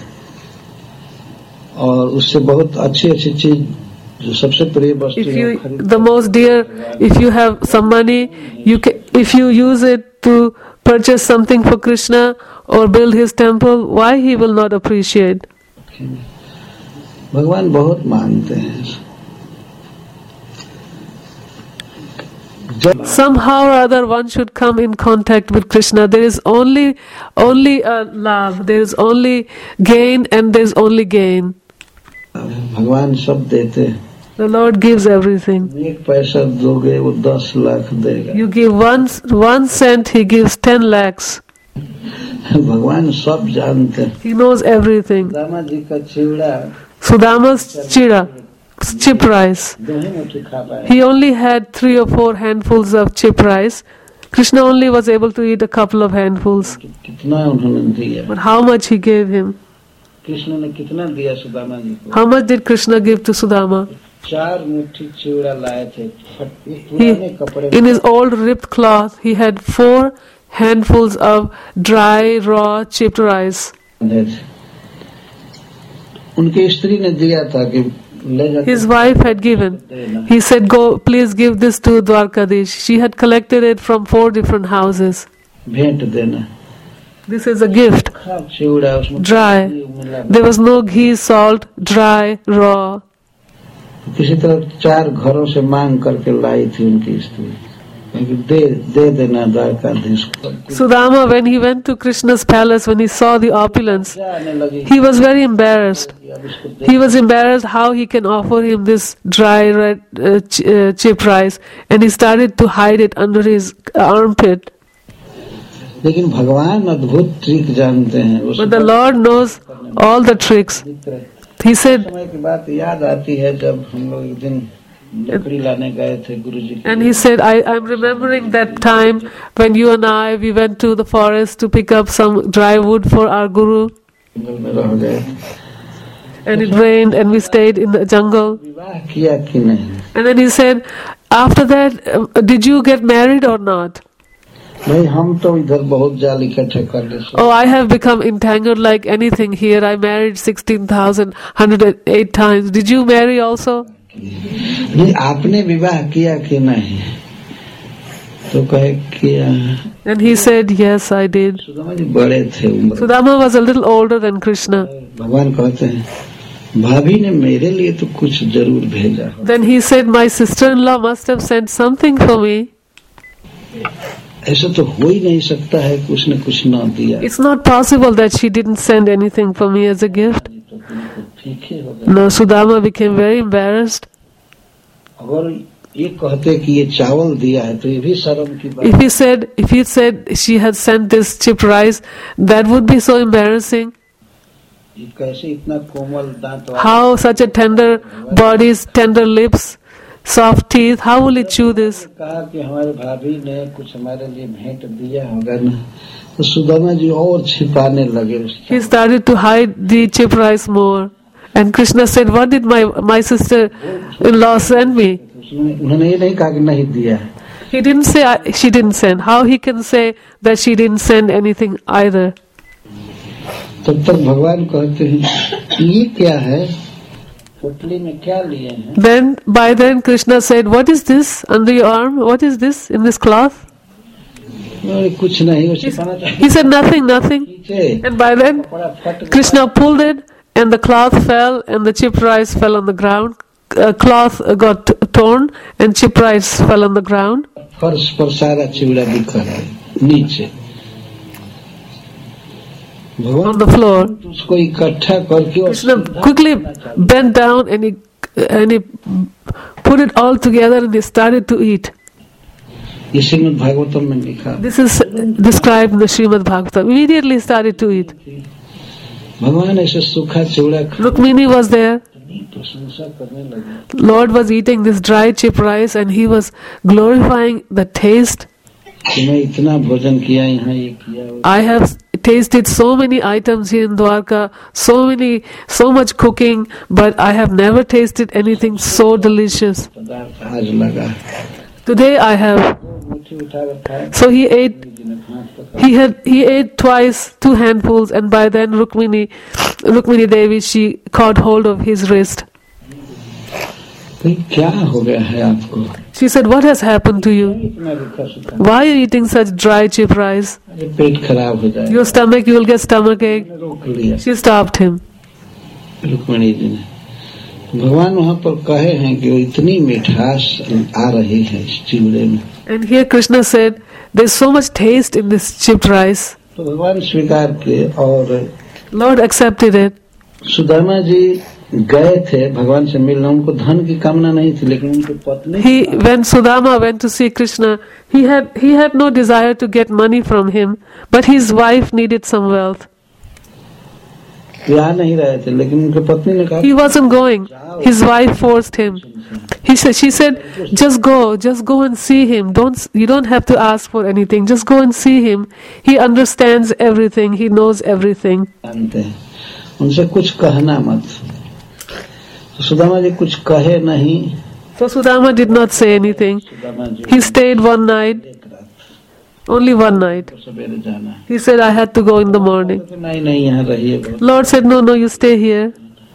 और उससे बहुत अच्छी अच्छी चीज जो सबसे प्रिय वस्तु If है you, खरीद the most dear, if you have some money, you can, if you use it to purchase something for Krishna or build his temple, why he will not appreciate? भगवान बहुत मानते हैं. Somehow or other one should come in contact with Krishna. There is only only a love, there is only gain and there is only gain. भगवान सब देते हैं. The Lord gives everything. एक पैसा दोगे वो दस लाख देगा. You give one, one cent, he gives ten lakhs. भगवान सब जानते हैं. He knows everything. रामा जी का चिवड़ा Sudama's chira, chip rice. दो ही मुट्ठी खा पाए. He only had three or four handfuls of chip rice. Krishna only was able to eat a couple of handfuls. कितना उन्होंने दिया. But how much he gave him? Krishna ने कितना दिया सुदामा जी को. How much did Krishna give to Sudama? चार मुट्ठी चिवड़ा लाए थे. He, पुराने कपड़े in his old ripped cloth, he had four handfuls of dry, raw, chipped rice. उनकी स्त्री ने दिया था कि ले जाकर. His wife had given. He said, "Go, please give this to Dwarkadish." She had collected it from four different houses. भेंट देना. This is a gift. चिवड़ा उसमें Dry. There was no ghee, salt, dry, raw. किसी तरह चार घरों से मांग करके लाई थी उनकी स्त्री. दे दे देना द्वारकाधीश को. Sudama, when he went to Krishna's palace, when he saw the opulence, he was very embarrassed. He was embarrassed how he can offer him this dry red uh, ch- uh, chip rice, and he started to hide it under his armpit. लेकिन भगवान अद्भुत trick जानते हैं. But the Lord knows all the tricks. He said, समय की बात याद आती है जब हम लोग एक दिन लकड़ी लाने गए थे गुरुजी के. and he said, I, I'm remembering that time when you and I, we went to the forest to pick up some dry wood for our Guru, जंगल में रह गए. and it rained and we stayed in the jungle. विवाह किया कि नहीं. And then he said, after that, uh, did you get married or not? नहीं, हम तो इधर बहुत जाल इकट्ठे कर ले. Oh, I have become entangled like anything here. I married sixteen thousand one hundred eight times. Did you marry also? नहीं, आपने विवाह किया कि नहीं. तो कहे किया. And he said, yes, I did. Sudama ji बड़े थे उम्र. Sudama was a little older than Krishna. भगवान कहते हैं भाभी ने मेरे लिए तो कुछ जरूर भेजा. Then he said, my sister-in-law must have sent something for me. ऐसा तो हो ही नहीं सकता है कि उसने कुछ ना दिया. It's not possible that she didn't send anything for me as a gift. ठीक ही हो गया. No, Sudama became very embarrassed. अगर ये कहते कि ये चावल दिया है तो ये भी शर्म की बात. If he said, if he said she had sent this chipped rice, that would be so embarrassing. ये कैसे इतना कोमल दांत वाला. How such a tender bodies, tender lips, soft teeth, how will it chew this? कहा कि हमारे भाभी ने कुछ हमारे लिए भेंट दिया होगा ना. तो सुदामा जी और छिपाने लगे उसको. He started to hide the chipped rice more. And Krishna said, what did my my sister-in-law send me? उन्होंने ये नहीं कहा कि नहीं दिया. He didn't say I, she didn't send. How he can say that she didn't send anything either? तब तक भगवान कहते हैं ये क्या है, पोटली में क्या लिए हैं. Then by then Krishna said, what is this under your arm? What is this in this cloth? कुछ नहीं. वो छिपाना चाहिए. He said, nothing, nothing. नीचे And by then कपड़ा फट गया. Krishna pulled it and the cloth fell and the chipped rice fell on the ground. Uh, cloth got t- torn and chipped rice fell on the ground. फर्श पर सारा चिवड़ा बिखरा है नीचे. On the floor. उसको इकट्ठा करके और Krishna quickly bent down and he and he put it all together and he started to eat. ये श्रीमद् भागवतम में लिखा. This is described in the Srimad Bhagavatam. Immediately started to eat. भगवान ऐसे सूखा चिवड़ा Rukmini was there. प्रशंसा करने लगे. Lord was eating this dry chip rice and he was glorifying the taste. कि मैं इतना भोजन किया यहाँ ये किया. I have tasted so many items here in Dwarka, so many, so much cooking, but I have never tasted anything so delicious. पदार्थ आज लगा. Today I have मुट्ठी उठा रखा है। So he ate, जी ने हाथ पकड़ा। he had, he ate twice, two handfuls, and by then Rukmini, Rukmini Devi, she caught hold of his wrist. भाई क्या हो गया है आपको? She said, "What has happened to you? इतना रूखा सूखा? Why are you eating such dry cheap rice? अरे पेट खराब हो जाएगा। Your stomach, you will get stomach ache." मैंने रोक लिया She stopped him. Rukmini ji ने। भगवान वहाँ पर कहे हैं कि वो इतनी मिठास आ रही है इस चिवड़े में, And here Krishna said, "There's so much taste in this chipped rice." तो भगवान स्वीकार किए और Lord accepted it. Sudama ji गए थे भगवान से मिलने, उनको धन की कामना नहीं थी, लेकिन उनकी पत्नी He, when Sudama went to see Krishna, he had he had no desire to get money from him, but his wife needed some wealth. वे आ नहीं रहे थे, लेकिन उनकी पत्नी ने कहा He wasn't going. His wife forced him. He said, she said, "Just go, just go and see him. Don't you don't have to ask for anything. Just go and see him. He understands everything. He knows everything." जानते हैं, उनसे कुछ कहना मत। तो सुदामा जी कुछ कहे नहीं। So Sudama did not say anything. Sudama ji He stayed one night, एक रात, only one night. तो सवेरे जाना है। He said, "I had to go in the morning." तो नहीं नहीं यहाँ रहिए बहुत। Lord said, "No, no, you stay here."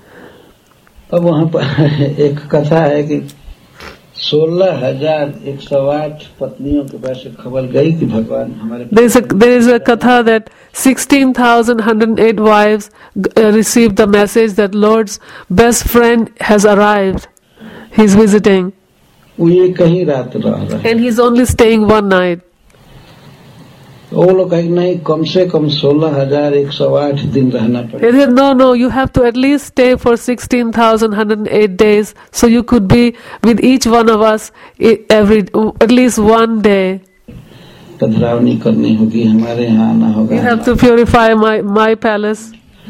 अब वहाँ पर एक कथा है कि सोलह हजार एक सौ आठ पत्नियों के पास से खबर गई कि भगवान हमारे There is a there is a katha that sixteen thousand one hundred eight wives uh, received the message that Lord's best friend has arrived. He's visiting, वो ये कहीं रात रह रहे। and he's only staying one night. वो लोग कहेंगे नहीं, कम से कम सोलह हजार एक सौ आठ दिन रहना He पड़ेगा। said, "No, no, you have to at least stay for sixteen thousand one hundred eight days, so you could be with each one of us e- every at least one day. पधरावनी करनी होगी, हमारे यहाँ आना होगा। You have to purify my my palace."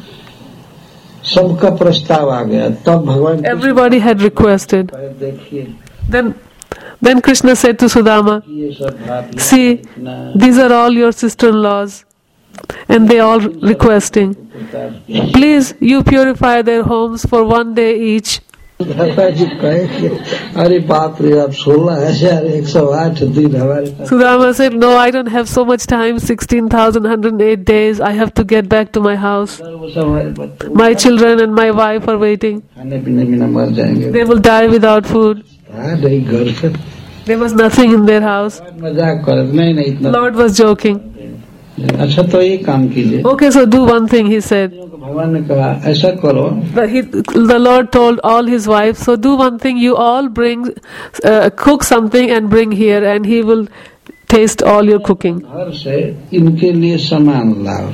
सबका प्रस्ताव आ गया, तब भगवान Everybody had requested. देखिए Then, then Krishna said to Sudama, ये सब भाभी "See, इतना these are all your sister-in-laws, and they all requesting, Pratap किया। please, you purify their homes for one day each." दादा जी कहे कि अरे बाप रे, अब सोलह हजार एक सौ आठ दिन हमारे पास। Sudama said, "No, I don't have so much time, sixteen thousand one hundred eight days. I have to get back to my house. वो सब हमारे बच्चे My children and my wife are waiting. खाने पीने बिना मर जाएंगे। They will die without food." आ नहीं घर से There was nothing in their house. मजाक कर, नहीं नहीं इतना। Lord was joking. अच्छा तो ये काम कीजिए। "Okay, so do one thing," he said. भगवान ने कहा ऐसा करो, The, he, the Lord told all his wives, "So do one thing, you all bring, uh, cook something and bring here, and he will taste all your cooking." घर से इनके लिए सामान लाओ,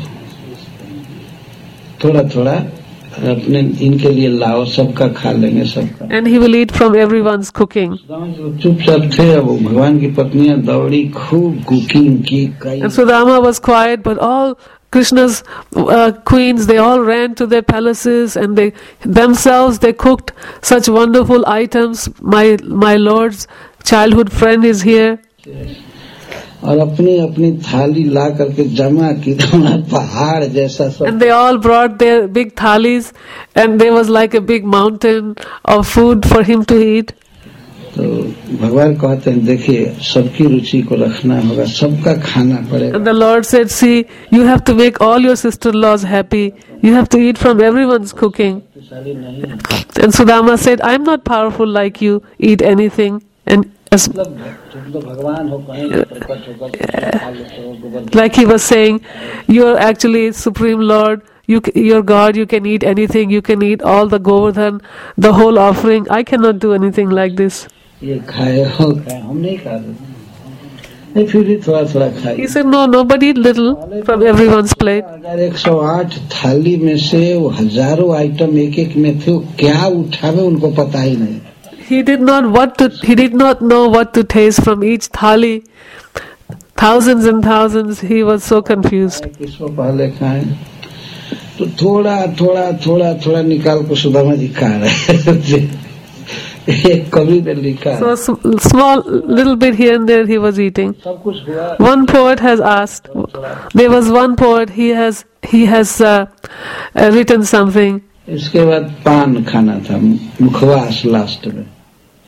थोड़ा थोड़ा अपने इनके लिए लाओ, सबका खा लेंगे सबका। And he will eat from everyone's cooking. चुपचाप थे, अब भगवान की पत्नियां दौड़ी, खूब कुकिंग की। कई And Sudama was quiet, but all Krishna's uh, queens, they all ran to their palaces, and they themselves they cooked such wonderful items. My my Lord's childhood friend is here. और अपनी अपनी थाली ला करके जमा की, पहाड़ जैसा सब। And they all brought their big thalis, and there was like a big mountain of food for him to eat. तो भगवान कहते हैं देखिए, सबकी रुचि को रखना होगा, सबका खाना पड़ेगा। And the Lord said, "See, you have to make all your sister-in-laws happy. You have to eat from everyone's cooking." And Sudama said, "I'm not powerful like you. Eat anything." And as, भगवान हो कहीं प्रकट होकर like he was saying, "You're actually Supreme Lord. You, you're God. You can eat anything. You can eat all the Govardhan, the whole offering. I cannot do anything like this." ये खाए हो खाए, हम नहीं खा रहे, नहीं फिर भी थोड़ा थोड़ा खाए। He said, "No, nobody eat little from everyone's plate." अगर एक सौ आठ थाली में से वो हजारों आइटम एक एक में थे, वो क्या उठावे उनको पता ही नहीं। He did not what to. He did not know what to taste from each thali. Thousands and thousands. He was so confused. किसको पहले खाएं, तो थोड़ा थोड़ा थोड़ा थोड़ा निकाल को सुदामा जी खा रहे। एक कवि ने लिखा, So s- small, little bit here and there he was eating. सब कुछ हुआ। One poet has asked. There was one poet. He has he has uh, uh, written something. इसके बाद पान खाना था, मुखवास लास्ट में।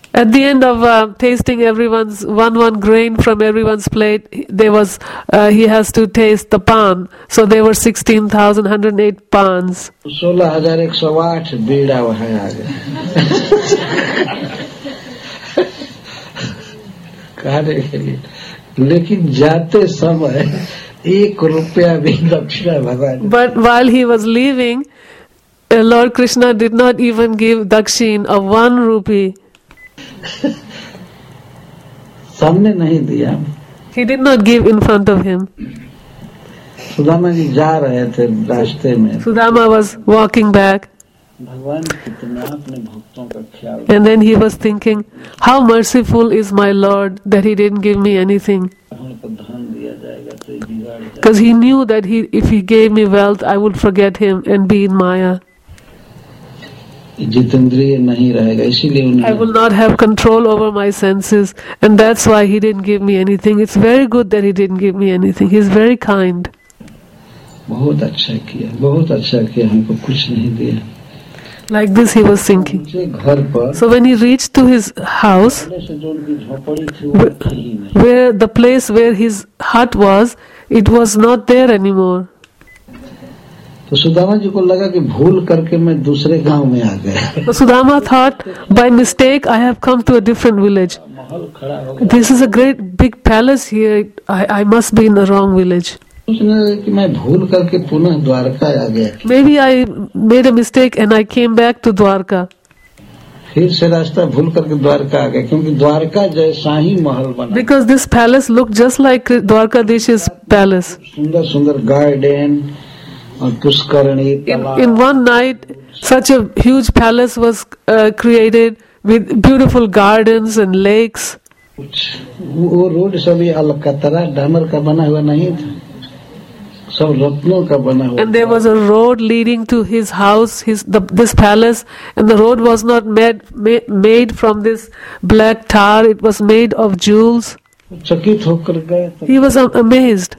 At the end of uh, tasting everyone's one one grain from everyone's plate, there was uh, he has to taste the pan. So there were sixteen thousand one hundred eight pans. सोलह हजार एक सौ आठ बीड़ा वहां आ गया खाने के लिए, लेकिन जाते समय एक रुपया भी दक्षिणा भगवान. But while he was leaving, uh, Lord Krishna did not even give dakshin of one rupee. सामने नहीं दिया. He did not give in front of him. Sudama ji जा रहे थे रास्ते में. Sudama was walking back. भगवान कितना अपने भक्तों का ख्याल. And then he was thinking, how merciful is my Lord that he didn't give me anything. हमको धन दिया जाएगा तो बिगाड़ जाएगा. Because he knew that he, if he gave me wealth, I would forget him and be in Maya. जितेंद्रिय नहीं रहेगा, इसीलिए I उन्हें will not have control over my senses, and that's why he didn't give me anything. It's very good that he didn't give me anything. He's very kind. बहुत अच्छा किया, बहुत अच्छा किया, हमको कुछ नहीं दिया. Like this he was thinking. उनके घर पर So when he reached to his house, पहले से जो उनकी झोपड़ी थी वो थी ही नहीं. where the place where his hut was, it was not there anymore. तो सुदामा जी को लगा कि भूल करके मैं दूसरे गांव में आ गया. So Sudama thought, by mistake I have come to a different village. महल खड़ा हो गया. This is a great big palace here. I, I must be in the wrong village. उसने लगा कि मैं भूल करके पुनः द्वारका आ गया. Maybe I made a mistake and I came back to Dwarka. फिर से रास्ता भूल करके द्वारका आ गया, क्योंकि द्वारका जैसा ही महल बना. Because this palace looked just like Dwarkadish's palace. सुंदर सुंदर गार्डन और पुष्करणी In, तालाब. in one night, such a huge palace was uh, created with beautiful gardens and lakes. कुछ वो रोड सभी अलकतरा डामर का बना हुआ नहीं था, सब रत्नों का बना हुआ. And there was a road leading to his house, his the, this palace, and the road was not made, made made from this black tar. It was made of jewels. चकित होकर गए तो He was um, amazed.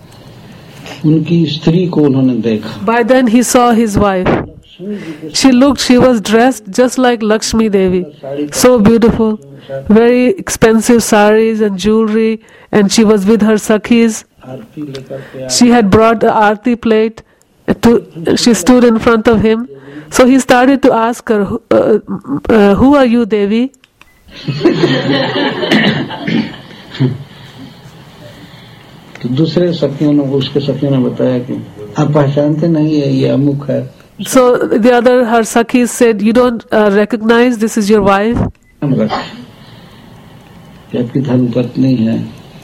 उनकी स्त्री को उन्होंने देखा. By then he saw his wife. She looked, she was dressed just like Lakshmi Devi. So beautiful. Very expensive saris and jewelry, and she was with her sakhis. आरती लेकर के She had brought the aarti plate. To, she stood in front of him. So he started to ask her, uh, uh, who are you, Devi? तो दूसरे सखियों ने उसके सखियों ने बताया कि आप पहचानते नहीं है, ये अमुक है. So the other, her sakhis said, you don't uh, recognize this is your wife? हम रख कि आपकी धर्मपत्नी है.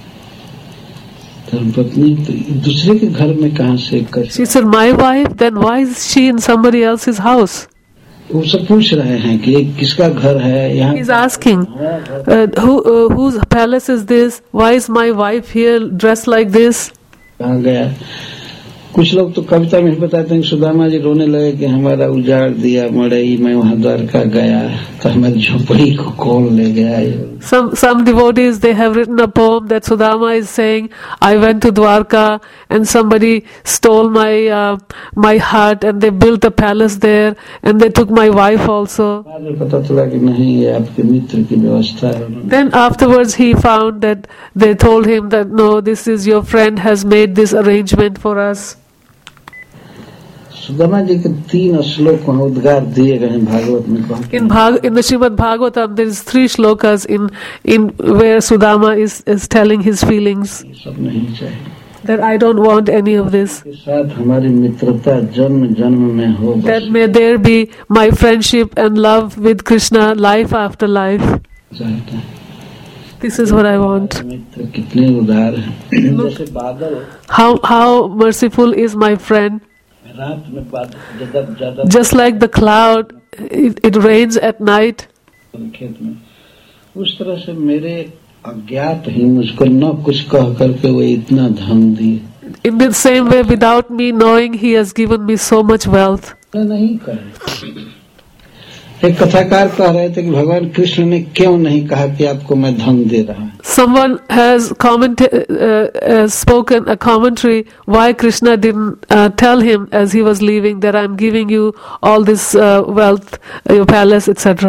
धर्मपत्नी तो दूसरे के घर में कहाँ से कर. She said, my wife? Then why is she in somebody else's house? वो सब पूछ रहे हैं कि ये किसका घर है यहाँ. He's asking, uh, who, uh, whose palace is this? Why is my wife here dressed like this? कहाँ गया. कुछ लोग तो कविता में बताते हैं कि सुदामा जी रोने लगे कि हमारा उजाड़ दिया मड़ई, मैं वहाँ द्वारका गया तो हमारी झोपड़ी को कौन ले गया. Some some devotees, they have written a poem that Sudama is saying, I went to Dwarka and somebody stole my uh, my hut and they built a palace there and they took my wife also. बाद में पता चला कि नहीं, ये आपके मित्र की व्यवस्था है. Then afterwards he found that they told him that no, this is your friend has made this arrangement for us. Sudama ji के तीन श्लोक वहाँ उद्गार दिए गए हैं भागवत में. In Bhag, in the Srimad Bhagavatam, there is three shlokas in in where Sudama is is telling his feelings. सब नहीं चाहिए. That I don't want any of this. के साथ हमारी मित्रता जन्म जन्म में हो. That may there be my friendship and love with Krishna life after life. चाहता है. This is what I want. मित्र कितने उदार हैं. जैसे बादल. How how merciful is my friend. रात में बादल जब ज्यादा Just like the cloud, it, it rains at night. खेत में, उस तरह से मेरे अज्ञात ही मुझको न कुछ कह करके वो इतना धन दिए. In the same way, without me knowing, he has given me so much wealth. नहीं कहे. एक कथाकार कह रहे थे कि भगवान कृष्ण ने क्यों नहीं कहा कि आपको मैं धन दे रहा हूँ. Someone has comment, uh, uh, spoken a commentary why Krishna didn't uh, tell him as he was leaving that I'm giving you all this uh, wealth, your palace, et cetera.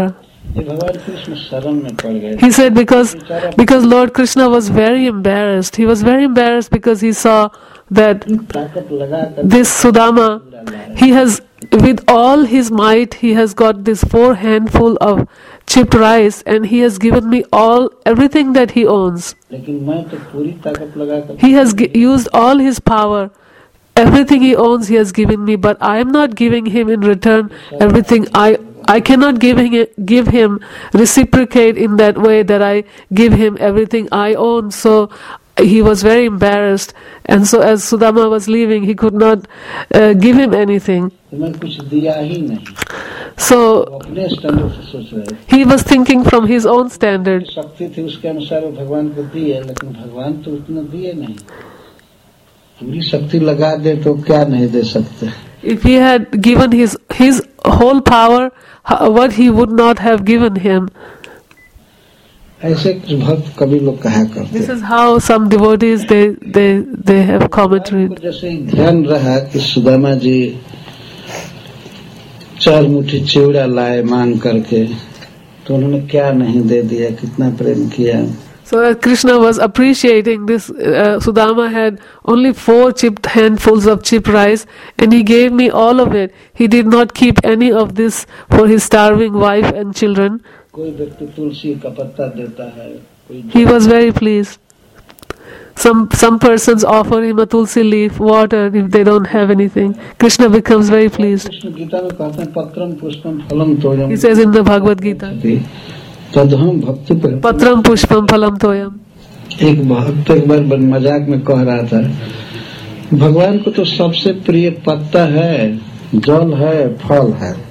ये भगवान कृष्ण शर्म में पड़ गए. He said because because Lord Krishna was very embarrassed. He was very embarrassed because he saw that ताकत लगा कर this Sudama, he has, with all his might, he has got this four handful of chipped rice, and he has given me all everything that he owns. लेकिन मैं तो पूरी ताकत लगा कर He has gi- used all his power. Everything he owns, he has given me, but I am not giving him in return everything. I I cannot give him, give him reciprocate in that way that I give him everything I own. So he was very embarrassed, and so as Sudama was leaving, he could not uh, give him anything. मैं कुछ दिया ही नहीं. So वो अपने standard से सोच रहे. he was thinking from his own standard. शक्ति थी उसके अनुसार वो भगवान को दिए, लेकिन भगवान तो उतना दिए नहीं. पूरी शक्ति लगा दे तो क्या नहीं दे सकते. If he had given his his whole power, ho- what he would not have given him. ऐसे कुछ भक्त कभी लोग कहा करते. This is how some devotees they they they have उनको commentary. जैसे ध्यान रहा कि सुदामा जी चार मुट्ठी चिवड़ा लाए मांग करके, तो उन्होंने क्या नहीं दे दिया, कितना प्रेम किया. So as Krishna was appreciating this, uh, Sudama had only four chipped handfuls of chipped rice, and he gave me all of it. He did not keep any of this for his starving wife and children. कोई व्यक्ति तुलसी का पत्ता देता है, कोई He was very pleased. Some some persons offer him a tulsi leaf, water if they don't have anything. Krishna becomes very pleased. Krishna Gita में कहते हैं पत्रम पुष्पम फलम तोयम. He says in the Bhagavad Gita, तदहम भक्ति पर. Patram pushpam phalam toyam. एक भक्त एक बार बन- मजाक में कह रहा था, भगवान को तो सबसे प्रिय पत्ता है, जल है, फल है.